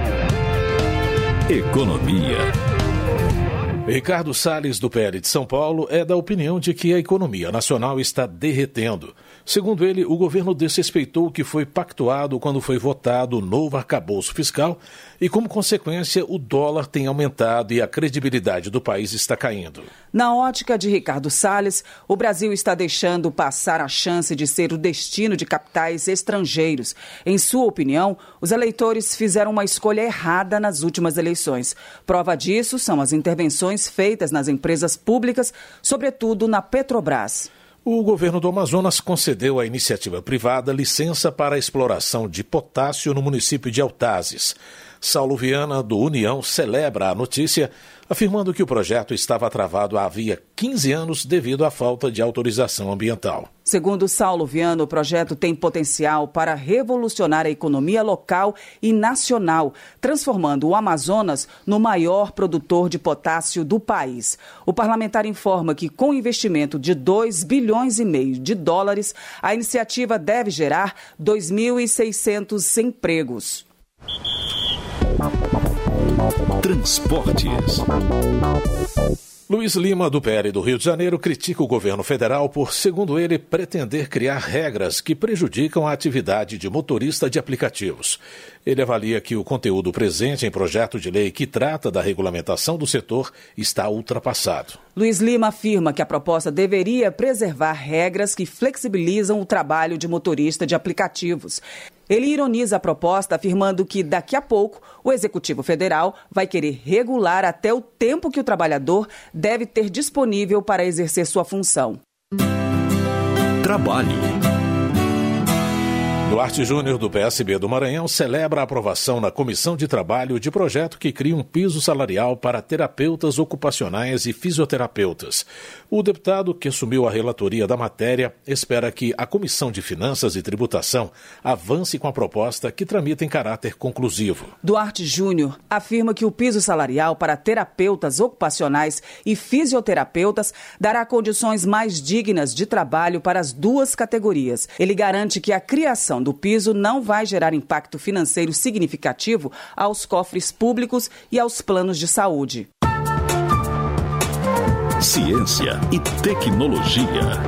Economia. Ricardo Salles, do PL de São Paulo, é da opinião de que a economia nacional está derretendo. Segundo ele, o governo desrespeitou o que foi pactuado quando foi votado o novo arcabouço fiscal e, como consequência, o dólar tem aumentado e a credibilidade do país está caindo. Na ótica de Ricardo Salles, o Brasil está deixando passar a chance de ser o destino de capitais estrangeiros. Em sua opinião, os eleitores fizeram uma escolha errada nas últimas eleições. Prova disso são as intervenções feitas nas empresas públicas, sobretudo na Petrobras. O governo do Amazonas concedeu à iniciativa privada licença para a exploração de potássio no município de Altazes. Saulo Viana, do União, celebra a notícia, afirmando que o projeto estava travado havia 15 anos devido à falta de autorização ambiental. Segundo Saulo Viana, o projeto tem potencial para revolucionar a economia local e nacional, transformando o Amazonas no maior produtor de potássio do país. O parlamentar informa que, com investimento de 2,5 bilhões de dólares, a iniciativa deve gerar 2.600 empregos. Transportes. Luiz Lima, do PL do Rio de Janeiro, critica o governo federal por, segundo ele, pretender criar regras que prejudicam a atividade de motorista de aplicativos. Ele avalia que o conteúdo presente em projeto de lei que trata da regulamentação do setor está ultrapassado. Luiz Lima afirma que a proposta deveria preservar regras que flexibilizam o trabalho de motorista de aplicativos. Ele ironiza a proposta, afirmando que daqui a pouco o Executivo Federal vai querer regular até o tempo que o trabalhador deve ter disponível para exercer sua função. Trabalho. Duarte Júnior, do PSB do Maranhão, celebra a aprovação na Comissão de Trabalho de projeto que cria um piso salarial para terapeutas ocupacionais e fisioterapeutas. O deputado, que assumiu a relatoria da matéria, espera que a Comissão de Finanças e Tributação avance com a proposta que tramita em caráter conclusivo. Duarte Júnior afirma que o piso salarial para terapeutas ocupacionais e fisioterapeutas dará condições mais dignas de trabalho para as duas categorias. Ele garante que a criação do piso não vai gerar impacto financeiro significativo aos cofres públicos e aos planos de saúde. Ciência e tecnologia.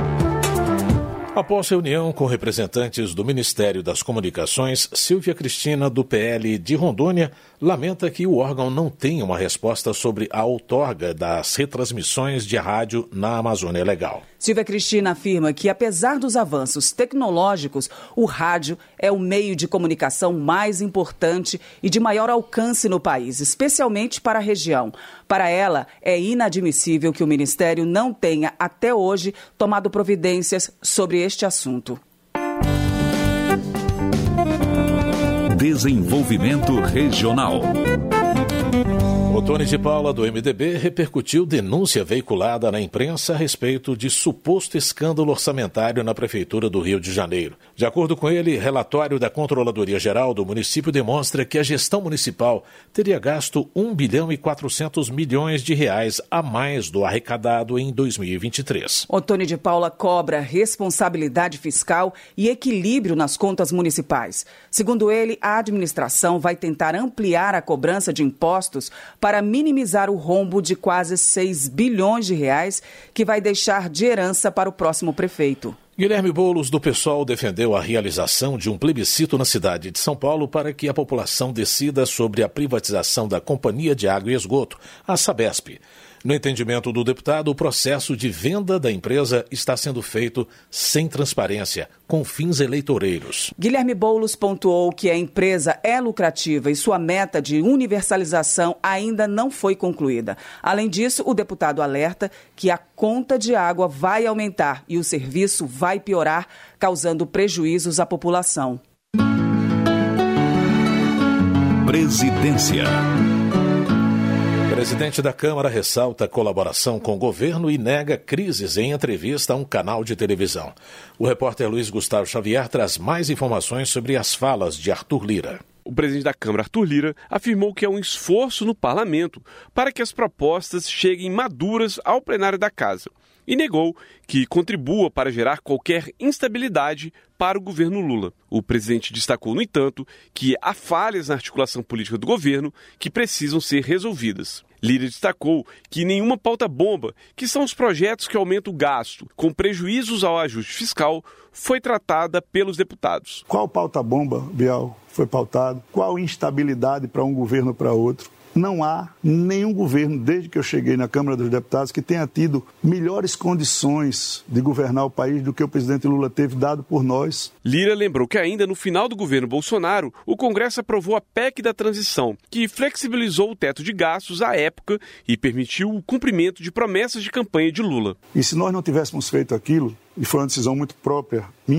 Após reunião com representantes do Ministério das Comunicações, Silvia Cristina, do PL de Rondônia, lamenta que o órgão não tenha uma resposta sobre a outorga das retransmissões de rádio na Amazônia Legal. Silvia Cristina afirma que, apesar dos avanços tecnológicos, o rádio é o meio de comunicação mais importante e de maior alcance no país, especialmente para a região. Para ela, é inadmissível que o Ministério não tenha, até hoje, tomado providências sobre este assunto. Desenvolvimento regional. Otone de Paula, do MDB, repercutiu denúncia veiculada na imprensa a respeito de suposto escândalo orçamentário na Prefeitura do Rio de Janeiro. De acordo com ele, relatório da Controladoria Geral do município demonstra que a gestão municipal teria gasto 1 bilhão e 400 milhões de reais a mais do arrecadado em 2023. Otone de Paula cobra responsabilidade fiscal e equilíbrio nas contas municipais. Segundo ele, a administração vai tentar ampliar a cobrança de impostos para minimizar o rombo de quase 6 bilhões de reais que vai deixar de herança para o próximo prefeito. Guilherme Boulos, do PSOL, defendeu a realização de um plebiscito na cidade de São Paulo para que a população decida sobre a privatização da Companhia de Água e Esgoto, a Sabesp. No entendimento do deputado, o processo de venda da empresa está sendo feito sem transparência, com fins eleitoreiros. Guilherme Boulos pontuou que a empresa é lucrativa e sua meta de universalização ainda não foi concluída. Além disso, o deputado alerta que a conta de água vai aumentar e o serviço vai piorar, causando prejuízos à população. Presidência. O presidente da Câmara ressalta a colaboração com o governo e nega crises em entrevista a um canal de televisão. O repórter Luiz Gustavo Xavier traz mais informações sobre as falas de Arthur Lira. O presidente da Câmara, Arthur Lira, afirmou que é um esforço no parlamento para que as propostas cheguem maduras ao plenário da Casa e negou que contribua para gerar qualquer instabilidade para o governo Lula. O presidente destacou, no entanto, que há falhas na articulação política do governo que precisam ser resolvidas. Lira destacou que nenhuma pauta-bomba, que são os projetos que aumentam o gasto com prejuízos ao ajuste fiscal, foi tratada pelos deputados. Qual pauta-bomba, Bial, foi pautado? Qual instabilidade para um governo ou para outro? Não há nenhum governo, desde que eu cheguei na Câmara dos Deputados, que tenha tido melhores condições de governar o país do que o presidente Lula teve dado por nós. Lira lembrou que ainda no final do governo Bolsonaro, o Congresso aprovou a PEC da transição, que flexibilizou o teto de gastos à época e permitiu o cumprimento de promessas de campanha de Lula. E se nós não tivéssemos feito aquilo, e foi uma decisão muito própria minha,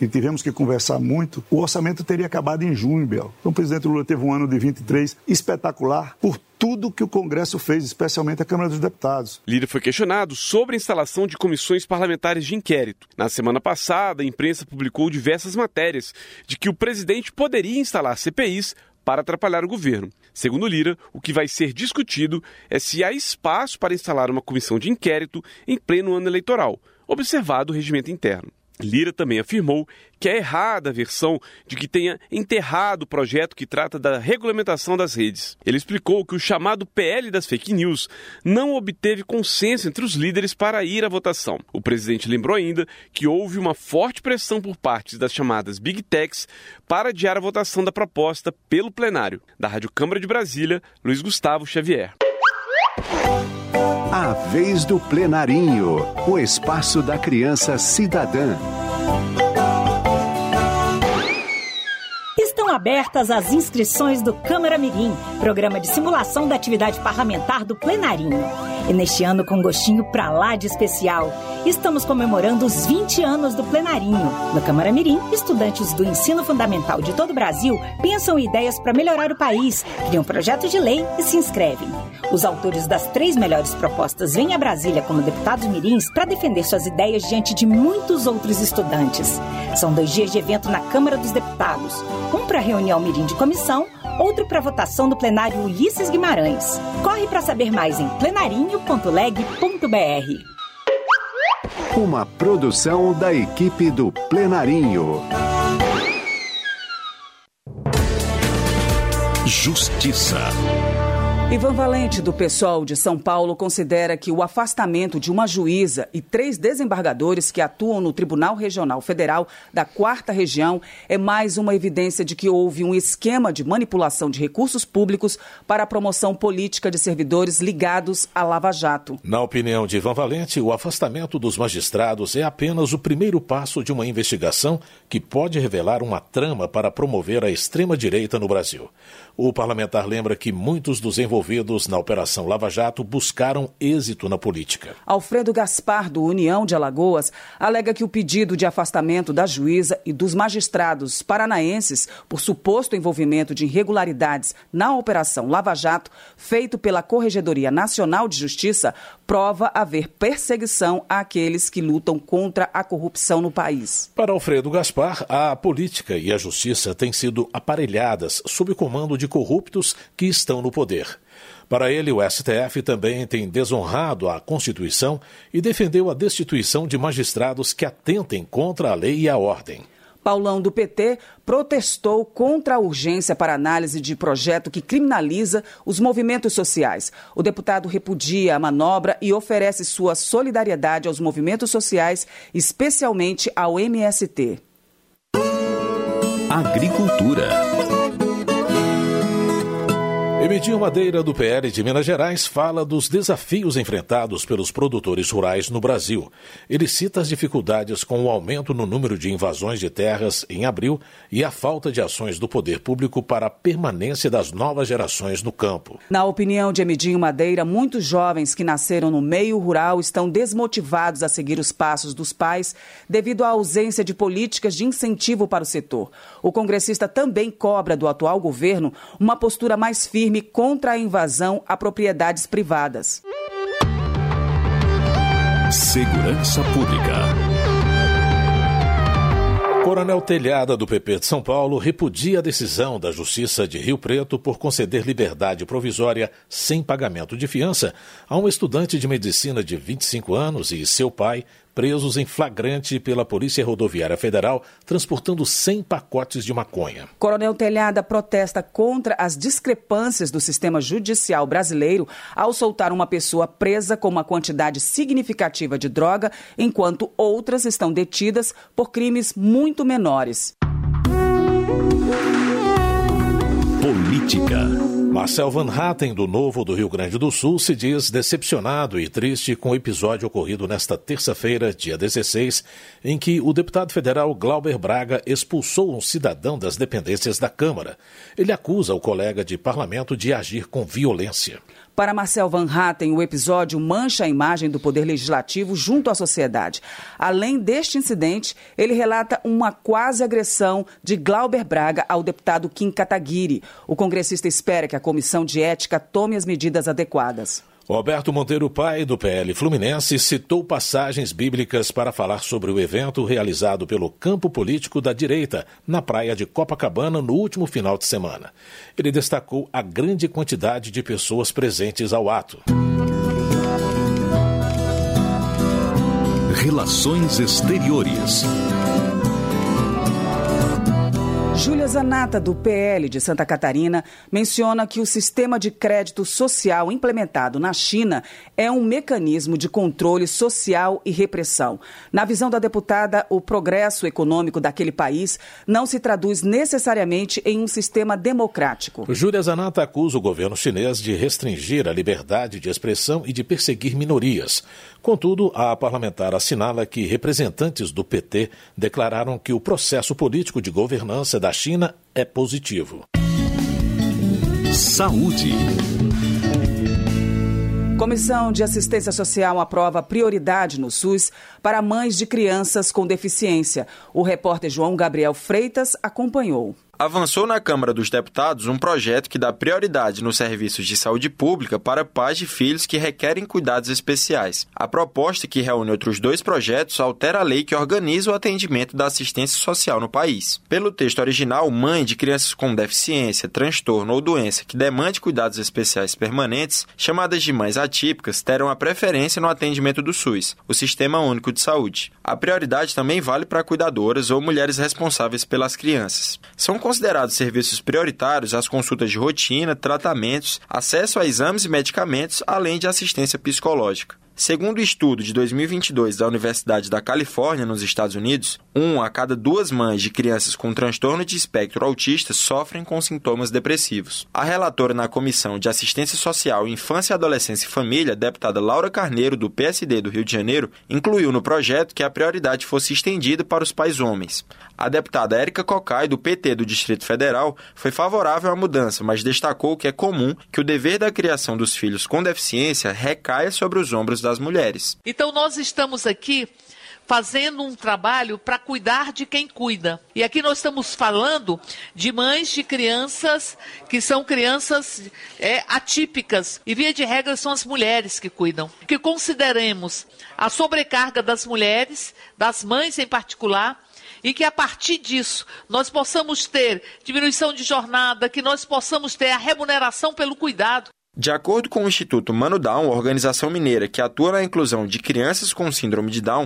e tivemos que conversar muito, o orçamento teria acabado em junho, Biel. Então o presidente Lula teve um ano de 23 espetacular por tudo que o Congresso fez, especialmente a Câmara dos Deputados. Lira foi questionado sobre a instalação de comissões parlamentares de inquérito. Na semana passada, a imprensa publicou diversas matérias de que o presidente poderia instalar CPIs para atrapalhar o governo. Segundo Lira, o que vai ser discutido é se há espaço para instalar uma comissão de inquérito em pleno ano eleitoral, observado o regimento interno. Lira também afirmou que é errada a versão de que tenha enterrado o projeto que trata da regulamentação das redes. Ele explicou que o chamado PL das fake news não obteve consenso entre os líderes para ir à votação. O presidente lembrou ainda que houve uma forte pressão por parte das chamadas Big Techs para adiar a votação da proposta pelo plenário. Da Rádio Câmara de Brasília, Luiz Gustavo Xavier. A vez do Plenarinho, o espaço da criança cidadã. Estão abertas as inscrições do Câmara Mirim, programa de simulação da atividade parlamentar do Plenarinho. E neste ano, com um gostinho pra lá de especial, estamos comemorando os 20 anos do Plenarinho. No Câmara Mirim, estudantes do ensino fundamental de todo o Brasil pensam em ideias para melhorar o país, criam projetos de lei e se inscrevem. Os autores das 3 melhores propostas vêm a Brasília como deputados mirins para defender suas ideias diante de muitos outros estudantes. São 2 dias de evento na Câmara dos Deputados, um para reunião mirim de comissão, outro para votação do plenário Ulisses Guimarães. Corre para saber mais em plenarinho.leg.br. Uma produção da equipe do Plenarinho. Justiça. Ivan Valente, do PSOL de São Paulo, considera que o afastamento de uma juíza e 3 desembargadores que atuam no Tribunal Regional Federal da 4ª Região é mais uma evidência de que houve um esquema de manipulação de recursos públicos para a promoção política de servidores ligados à Lava Jato. Na opinião de Ivan Valente, o afastamento dos magistrados é apenas o primeiro passo de uma investigação que pode revelar uma trama para promover a extrema-direita no Brasil. O parlamentar lembra que muitos dos envolvidos na Operação Lava Jato buscaram êxito na política. Alfredo Gaspar, do União de Alagoas, alega que o pedido de afastamento da juíza e dos magistrados paranaenses por suposto envolvimento de irregularidades na Operação Lava Jato, feito pela Corregedoria Nacional de Justiça, prova haver perseguição àqueles que lutam contra a corrupção no país. Para Alfredo Gaspar, a política e a justiça têm sido aparelhadas sob o comando de corruptos que estão no poder. Para ele, o STF também tem desonrado a Constituição e defendeu a destituição de magistrados que atentem contra a lei e a ordem. Paulão, do PT, protestou contra a urgência para análise de projeto que criminaliza os movimentos sociais. O deputado repudia a manobra e oferece sua solidariedade aos movimentos sociais, especialmente ao MST. Agricultura. Emidinho Madeira, do PL de Minas Gerais, fala dos desafios enfrentados pelos produtores rurais no Brasil. Ele cita as dificuldades com o aumento no número de invasões de terras em abril e a falta de ações do poder público para a permanência das novas gerações no campo. Na opinião de Emidinho Madeira, muitos jovens que nasceram no meio rural estão desmotivados a seguir os passos dos pais devido à ausência de políticas de incentivo para o setor. O congressista também cobra do atual governo uma postura mais firme contra a invasão a propriedades privadas. Segurança Pública. Coronel Telhada, do PP de São Paulo, repudia a decisão da Justiça de Rio Preto por conceder liberdade provisória sem pagamento de fiança a um estudante de medicina de 25 anos e seu pai, presos em flagrante pela Polícia Rodoviária Federal, transportando 100 pacotes de maconha. Coronel Telhada protesta contra as discrepâncias do sistema judicial brasileiro ao soltar uma pessoa presa com uma quantidade significativa de droga, enquanto outras estão detidas por crimes muito menores. Política. Marcel Van Hatten, do Novo do Rio Grande do Sul, se diz decepcionado e triste com o episódio ocorrido nesta terça-feira, dia 16, em que o deputado federal Glauber Braga expulsou um cidadão das dependências da Câmara. Ele acusa o colega de parlamento de agir com violência. Para Marcel Van Hatten, o episódio mancha a imagem do Poder Legislativo junto à sociedade. Além deste incidente, ele relata uma quase agressão de Glauber Braga ao deputado Kim Kataguiri. O congressista espera que a Comissão de Ética tome as medidas adequadas. Roberto Monteiro Pai, do PL Fluminense, citou passagens bíblicas para falar sobre o evento realizado pelo campo político da direita, na praia de Copacabana, no último final de semana. Ele destacou a grande quantidade de pessoas presentes ao ato. Relações Exteriores. Júlia Zanata, do PL de Santa Catarina, menciona que o sistema de crédito social implementado na China é um mecanismo de controle social e repressão. Na visão da deputada, o progresso econômico daquele país não se traduz necessariamente em um sistema democrático. Júlia Zanata acusa o governo chinês de restringir a liberdade de expressão e de perseguir minorias. Contudo, a parlamentar assinala que representantes do PT declararam que o processo político de governança da China é positivo. Saúde. Comissão de Assistência Social aprova prioridade no SUS para mães de crianças com deficiência. O repórter João Gabriel Freitas acompanhou. Avançou na Câmara dos Deputados um projeto que dá prioridade nos serviços de saúde pública para pais de filhos que requerem cuidados especiais. A proposta, que reúne outros 2 projetos, altera a lei que organiza o atendimento da assistência social no país. Pelo texto original, mãe de crianças com deficiência, transtorno ou doença que demande cuidados especiais permanentes, chamadas de mães atípicas, terão a preferência no atendimento do SUS, o Sistema Único de Saúde. A prioridade também vale para cuidadoras ou mulheres responsáveis pelas crianças. São considerados serviços prioritários as consultas de rotina, tratamentos, acesso a exames e medicamentos, além de assistência psicológica. Segundo o estudo de 2022 da Universidade da Califórnia, nos Estados Unidos, 1 a cada 2 mães de crianças com transtorno de espectro autista sofrem com sintomas depressivos. A relatora na Comissão de Assistência Social, Infância, Adolescência e Família, deputada Laura Carneiro, do PSD do Rio de Janeiro, incluiu no projeto que a prioridade fosse estendida para os pais homens. A deputada Érica Cocai, do PT do Distrito Federal, foi favorável à mudança, mas destacou que é comum que o dever da criação dos filhos com deficiência recaia sobre os ombros das mulheres. Então nós estamos aqui fazendo um trabalho para cuidar de quem cuida. E aqui nós estamos falando de mães de crianças que são crianças atípicas. E via de regra são as mulheres que cuidam. Que consideremos a sobrecarga das mulheres, das mães em particular, e que a partir disso nós possamos ter diminuição de jornada, que nós possamos ter a remuneração pelo cuidado. De acordo com o Instituto Mano Down, organização mineira que atua na inclusão de crianças com síndrome de Down,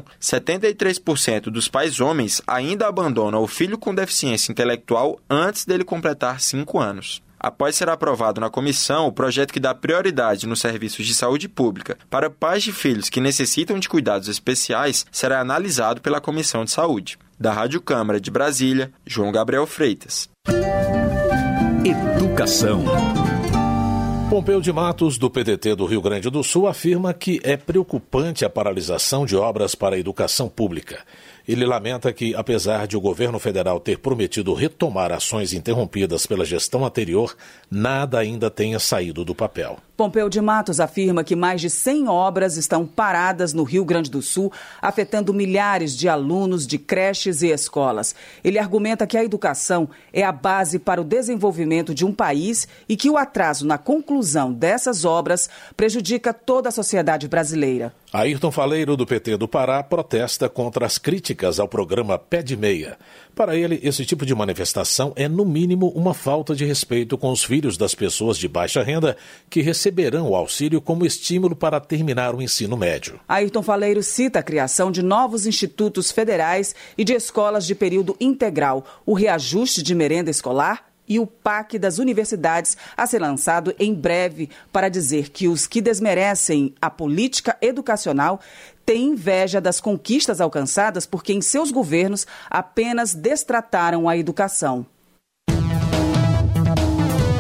73% dos pais homens ainda abandonam o filho com deficiência intelectual antes dele completar 5 anos. Após ser aprovado na comissão, o projeto que dá prioridade nos serviços de saúde pública para pais de filhos que necessitam de cuidados especiais será analisado pela Comissão de Saúde. Da Rádio Câmara de Brasília, João Gabriel Freitas. Educação. Pompeu de Matos, do PDT do Rio Grande do Sul, afirma que é preocupante a paralisação de obras para a educação pública. Ele lamenta que, apesar de o governo federal ter prometido retomar ações interrompidas pela gestão anterior, nada ainda tenha saído do papel. Pompeu de Matos afirma que mais de 100 obras estão paradas no Rio Grande do Sul, afetando milhares de alunos de creches e escolas. Ele argumenta que a educação é a base para o desenvolvimento de um país e que o atraso na conclusão dessas obras prejudica toda a sociedade brasileira. Ayrton Faleiro, do PT do Pará, protesta contra as críticas ao programa Pé de Meia. Para ele, esse tipo de manifestação é, no mínimo, uma falta de respeito com os filhos das pessoas de baixa renda que receberão o auxílio como estímulo para terminar o ensino médio. Ayrton Faleiro cita a criação de novos institutos federais e de escolas de período integral, o reajuste de merenda escolar e o PAC das universidades a ser lançado em breve para dizer que os que desmerecem a política educacional têm inveja das conquistas alcançadas porque em seus governos apenas destrataram a educação.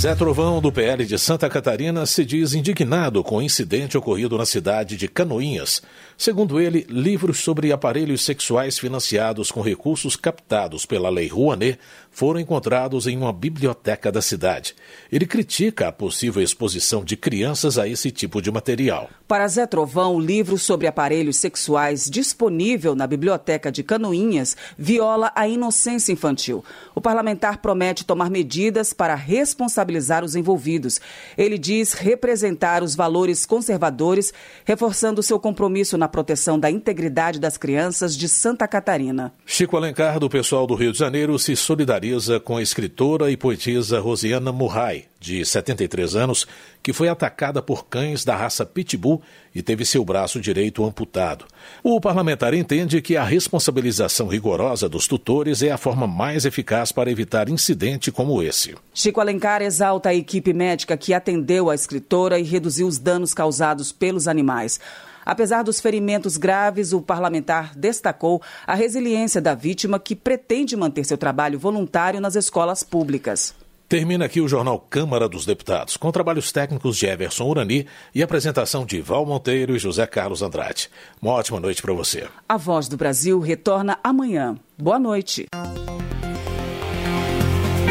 Zé Trovão, do PL de Santa Catarina, se diz indignado com o incidente ocorrido na cidade de Canoinhas. Segundo ele, livros sobre aparelhos sexuais financiados com recursos captados pela Lei Rouanet foram encontrados em uma biblioteca da cidade. Ele critica a possível exposição de crianças a esse tipo de material. Para Zé Trovão, o livro sobre aparelhos sexuais disponível na biblioteca de Canoinhas viola a inocência infantil. O parlamentar promete tomar medidas para responsabilizar os envolvidos. Ele diz representar os valores conservadores, reforçando seu compromisso na proteção da integridade das crianças de Santa Catarina. Chico Alencar, do pessoal do Rio de Janeiro, se solidariza com a escritora e poetisa Rosiana Murray, de 73 anos, que foi atacada por cães da raça Pitbull e teve seu braço direito amputado. O parlamentar entende que a responsabilização rigorosa dos tutores é a forma mais eficaz para evitar incidente como esse. Chico Alencar exalta a equipe médica que atendeu a escritora e reduziu os danos causados pelos animais. Apesar dos ferimentos graves, o parlamentar destacou a resiliência da vítima, que pretende manter seu trabalho voluntário nas escolas públicas. Termina aqui o Jornal Câmara dos Deputados, com trabalhos técnicos de Everson Urani e apresentação de Val Monteiro e José Carlos Andrade. Uma ótima noite para você. A Voz do Brasil retorna amanhã. Boa noite.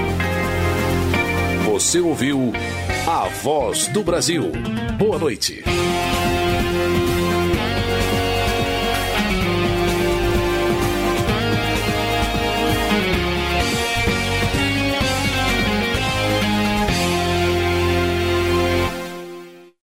Você ouviu A Voz do Brasil. Boa noite.